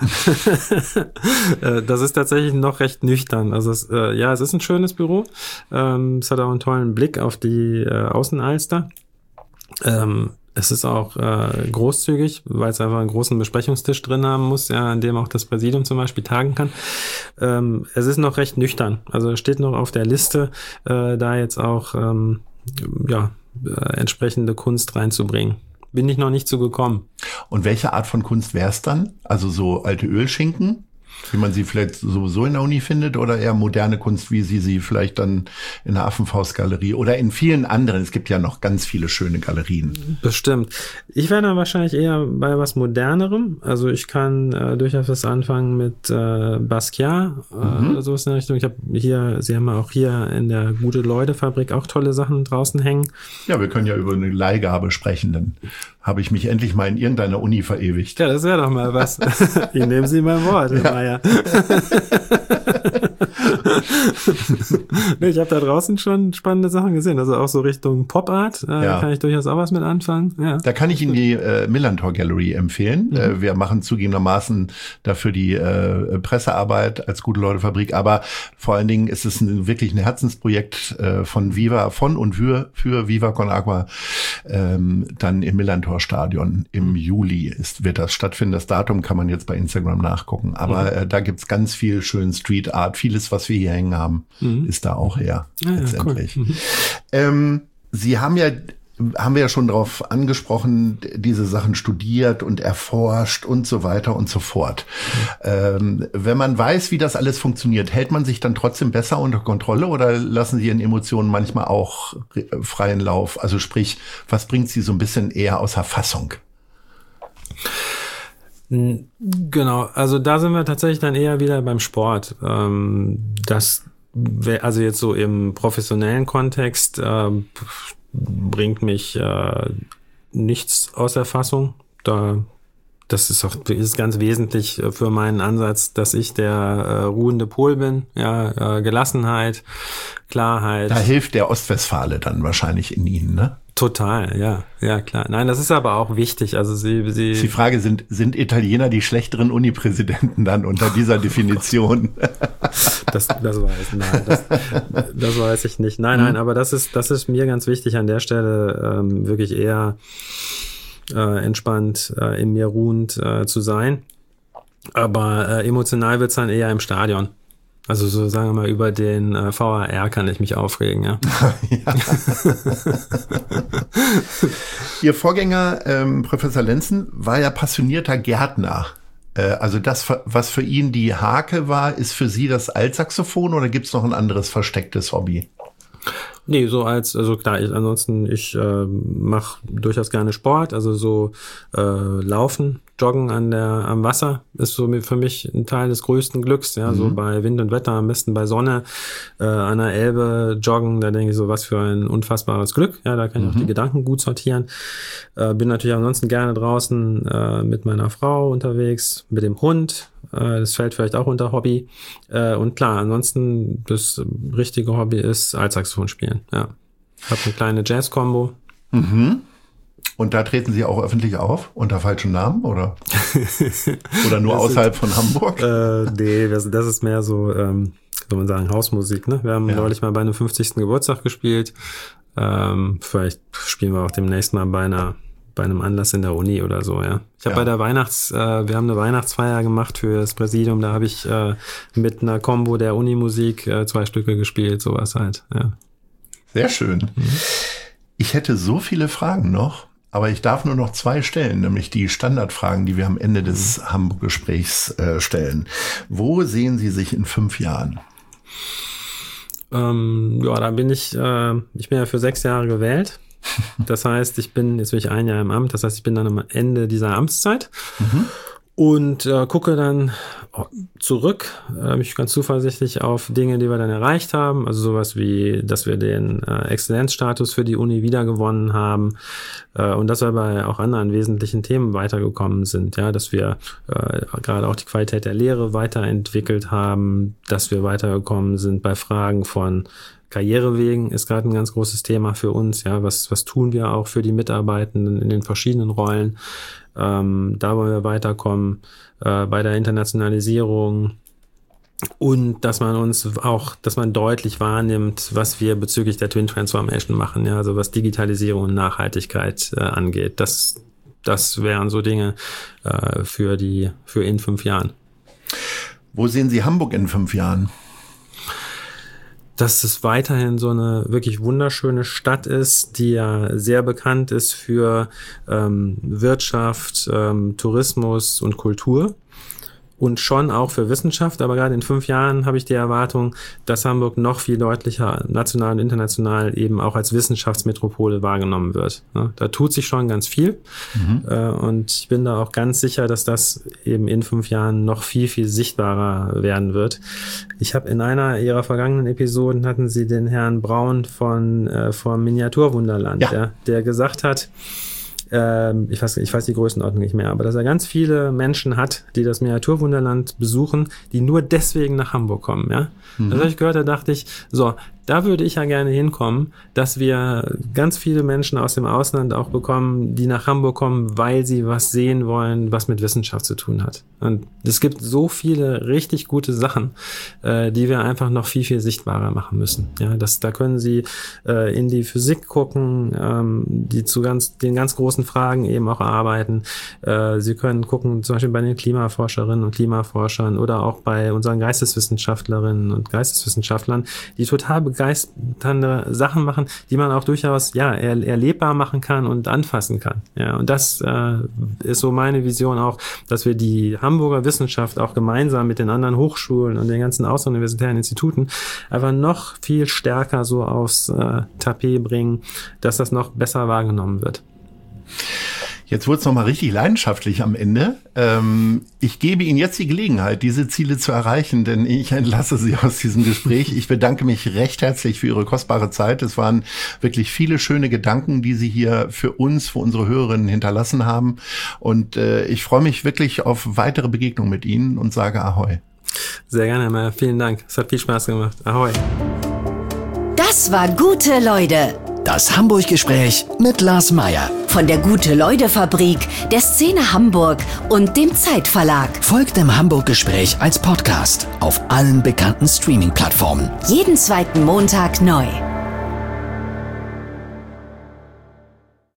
Das ist tatsächlich noch recht nüchtern. Also es, äh, ja, es ist ein schönes Büro. Ähm, es hat auch einen tollen Blick auf die äh, Außenalster. Ähm, es ist auch äh, großzügig, weil es einfach einen großen Besprechungstisch drin haben muss, ja, an dem auch das Präsidium zum Beispiel tagen kann. Ähm, es ist noch recht nüchtern. Also es steht noch auf der Liste, äh, da jetzt auch ähm, ja, äh, entsprechende Kunst reinzubringen. Bin ich noch nicht so gekommen. Und welche Art von Kunst wäre es dann? Also so alte Ölschinken, wie man sie vielleicht sowieso in der Uni findet, oder eher moderne Kunst, wie Sie sie vielleicht dann in der Affenfaustgalerie oder in vielen anderen. Es gibt ja noch ganz viele schöne Galerien. Bestimmt. Ich wäre dann wahrscheinlich eher bei was Modernerem. Also ich kann äh, durchaus was anfangen mit äh, Basquiat äh, mhm. oder sowas in der Richtung. Ich habe hier, Sie haben ja auch hier in der Gute-Leute-Fabrik auch tolle Sachen draußen hängen. Ja, wir können ja über eine Leihgabe sprechen, dann habe ich mich endlich mal in irgendeiner Uni verewigt. Ja, das wäre doch mal was. Ich nehme Sie mein Wort, Herr Meier. Nee, ich habe da draußen schon spannende Sachen gesehen, also auch so Richtung Pop-Art, äh, ja. kann ich durchaus auch was mit anfangen. Ja. Da kann ich Ihnen die äh, Millantor Gallery empfehlen. Mhm. Äh, wir machen zugegebenermaßen dafür die äh, Pressearbeit als Gute-Leute-Fabrik, aber vor allen Dingen ist es ein, wirklich ein Herzensprojekt äh, von Viva, von und für, für Viva Con Agua, ähm, dann im Millantor Stadion im Juli ist, wird das stattfinden. Das Datum kann man jetzt bei Instagram nachgucken, aber mhm. äh, da gibt's ganz viel schön Street Art, vieles, was wir hier hängen haben, mhm. ist da auch her, ja, letztendlich. Ja, cool. mhm. ähm, Sie haben ja, haben wir ja schon darauf angesprochen, diese Sachen studiert und erforscht und so weiter und so fort. Mhm. Ähm, wenn man weiß, wie das alles funktioniert, hält man sich dann trotzdem besser unter Kontrolle oder lassen Sie Ihren Emotionen manchmal auch freien Lauf? Also sprich, was bringt Sie so ein bisschen eher außer Fassung? Genau, also da sind wir tatsächlich dann eher wieder beim Sport. Das, also jetzt so im professionellen Kontext bringt mich nichts aus der Fassung. Da, das ist auch ist ganz wesentlich für meinen Ansatz, dass ich der ruhende Pol bin. Ja, Gelassenheit, Klarheit. Da hilft der Ostwestfale dann wahrscheinlich in Ihnen, ne? Total, ja, ja klar. Nein, das ist aber auch wichtig. Also Sie, Sie. Die Frage sind, sind Italiener die schlechteren Uni-Präsidenten dann unter dieser Definition? Das, das weiß, nein, das, das weiß ich nicht. Nein, nein, aber das ist, das ist mir ganz wichtig an der Stelle, ähm, wirklich eher äh, entspannt, äh, in mir ruhend äh, zu sein. Aber äh, emotional wird's dann eher im Stadion. Also so sagen wir mal, über den äh, V A R kann ich mich aufregen, ja. ja. Ihr Vorgänger, ähm, Professor Lenzen, war ja passionierter Gärtner. Äh, also das, was für ihn die Hake war, ist für Sie das Altsaxophon oder gibt's noch ein anderes verstecktes Hobby? Nee, so als, also klar, ich, ansonsten, ich äh, mache durchaus gerne Sport, also so äh, Laufen, Joggen an der, am Wasser ist so für mich ein Teil des größten Glücks, ja, mhm. so bei Wind und Wetter, am besten bei Sonne, äh, an der Elbe joggen, da denke ich so, was für ein unfassbares Glück, ja, da kann ich mhm. auch die Gedanken gut sortieren. Äh, bin natürlich ansonsten gerne draußen äh, mit meiner Frau unterwegs, mit dem Hund, äh, das fällt vielleicht auch unter Hobby, äh, und klar, ansonsten das richtige Hobby ist Altsaxophon spielen, ja. Ich habe eine kleine Jazz-Kombo. Mhm. Und da treten Sie auch öffentlich auf, unter falschem Namen, oder? Oder nur außerhalb von Hamburg? Äh, nee, das, das ist mehr so, ähm, soll man sagen, Hausmusik, ne? Wir haben ja. neulich mal bei einem fünfzigsten Geburtstag gespielt. Ähm, vielleicht spielen wir auch demnächst mal bei einer, bei einem Anlass in der Uni oder so, ja. Ich habe ja. bei der Weihnachts, äh, wir haben eine Weihnachtsfeier gemacht für das Präsidium, da habe ich äh, mit einer Kombo der Unimusik äh, zwei Stücke gespielt, sowas halt, ja. Sehr schön. Mhm. Ich hätte so viele Fragen noch, aber ich darf nur noch zwei stellen, nämlich die Standardfragen, die wir am Ende des mhm. Hamburg-Gesprächs äh, stellen. Wo sehen Sie sich in fünf Jahren? Ähm, ja, da bin ich, äh, ich bin ja für sechs Jahre gewählt. Das heißt, ich bin, jetzt bin ich ein Jahr im Amt, das heißt, ich bin dann am Ende dieser Amtszeit. Mhm. Und äh, gucke dann zurück, äh, bin ich ganz zuversichtlich auf Dinge, die wir dann erreicht haben. Also sowas wie, dass wir den äh, Exzellenzstatus für die Uni wiedergewonnen haben äh, und dass wir bei auch anderen wesentlichen Themen weitergekommen sind. Ja, dass wir äh, gerade auch die Qualität der Lehre weiterentwickelt haben, dass wir weitergekommen sind bei Fragen von Karrierewegen ist gerade ein ganz großes Thema für uns. Ja, was was tun wir auch für die Mitarbeitenden in den verschiedenen Rollen? Ähm, da wollen wir weiterkommen äh, bei der Internationalisierung und dass man uns auch, dass man deutlich wahrnimmt, was wir bezüglich der Twin Transformation machen. Ja, also was Digitalisierung und Nachhaltigkeit äh, angeht. Das das wären so Dinge äh, für die für in fünf Jahren. Wo sehen Sie Hamburg in fünf Jahren? Dass es weiterhin so eine wirklich wunderschöne Stadt ist, die ja sehr bekannt ist für ähm, Wirtschaft, ähm, Tourismus und Kultur und schon auch für Wissenschaft. Aber gerade in fünf Jahren habe ich die Erwartung, dass Hamburg noch viel deutlicher national und international eben auch als Wissenschaftsmetropole wahrgenommen wird. Ja, da tut sich schon ganz viel. Mhm. Äh, und ich bin da auch ganz sicher, dass das eben in fünf Jahren noch viel, viel sichtbarer werden wird. Ich habe in einer ihrer vergangenen Episoden hatten Sie den Herrn Braun von äh, vom Miniaturwunderland, ja. Ja, der gesagt hat, ähm, ich weiß, ich weiß die Größenordnung nicht mehr, aber dass er ganz viele Menschen hat, die das Miniaturwunderland besuchen, die nur deswegen nach Hamburg kommen. Ja, mhm. Das habe ich gehört, da dachte ich, so, da würde ich ja gerne hinkommen, dass wir ganz viele Menschen aus dem Ausland auch bekommen, die nach Hamburg kommen, weil sie was sehen wollen, was mit Wissenschaft zu tun hat. Und es gibt so viele richtig gute Sachen, äh, die wir einfach noch viel, viel sichtbarer machen müssen. Ja, das, da können Sie äh, in die Physik gucken, ähm, die zu ganz, den ganz großen Fragen eben auch arbeiten. Äh, Sie können gucken, zum Beispiel bei den Klimaforscherinnen und Klimaforschern oder auch bei unseren Geisteswissenschaftlerinnen und Geisteswissenschaftlern, die total begeisternde Sachen machen, die man auch durchaus ja er, erlebbar machen kann und anfassen kann. Ja, und das äh, ist so meine Vision auch, dass wir die Hamburger Wissenschaft auch gemeinsam mit den anderen Hochschulen und den ganzen außeruniversitären Instituten einfach noch viel stärker so aufs äh, Tapet bringen, dass das noch besser wahrgenommen wird. Jetzt wurde es nochmal richtig leidenschaftlich am Ende. Ähm, ich gebe Ihnen jetzt die Gelegenheit, diese Ziele zu erreichen, denn ich entlasse Sie aus diesem Gespräch. Ich bedanke mich recht herzlich für Ihre kostbare Zeit. Es waren wirklich viele schöne Gedanken, die Sie hier für uns, für unsere Hörerinnen hinterlassen haben. Und äh, ich freue mich wirklich auf weitere Begegnungen mit Ihnen und sage Ahoi. Sehr gerne, Herr Meyer. Vielen Dank. Es hat viel Spaß gemacht. Ahoi. Das war Gute Leute. Das Hamburg-Gespräch mit Lars Meyer. Von der Gute-Leute-Fabrik, der Szene Hamburg und dem Zeitverlag. Folgt dem Hamburg-Gespräch als Podcast auf allen bekannten Streaming-Plattformen. Jeden zweiten Montag neu.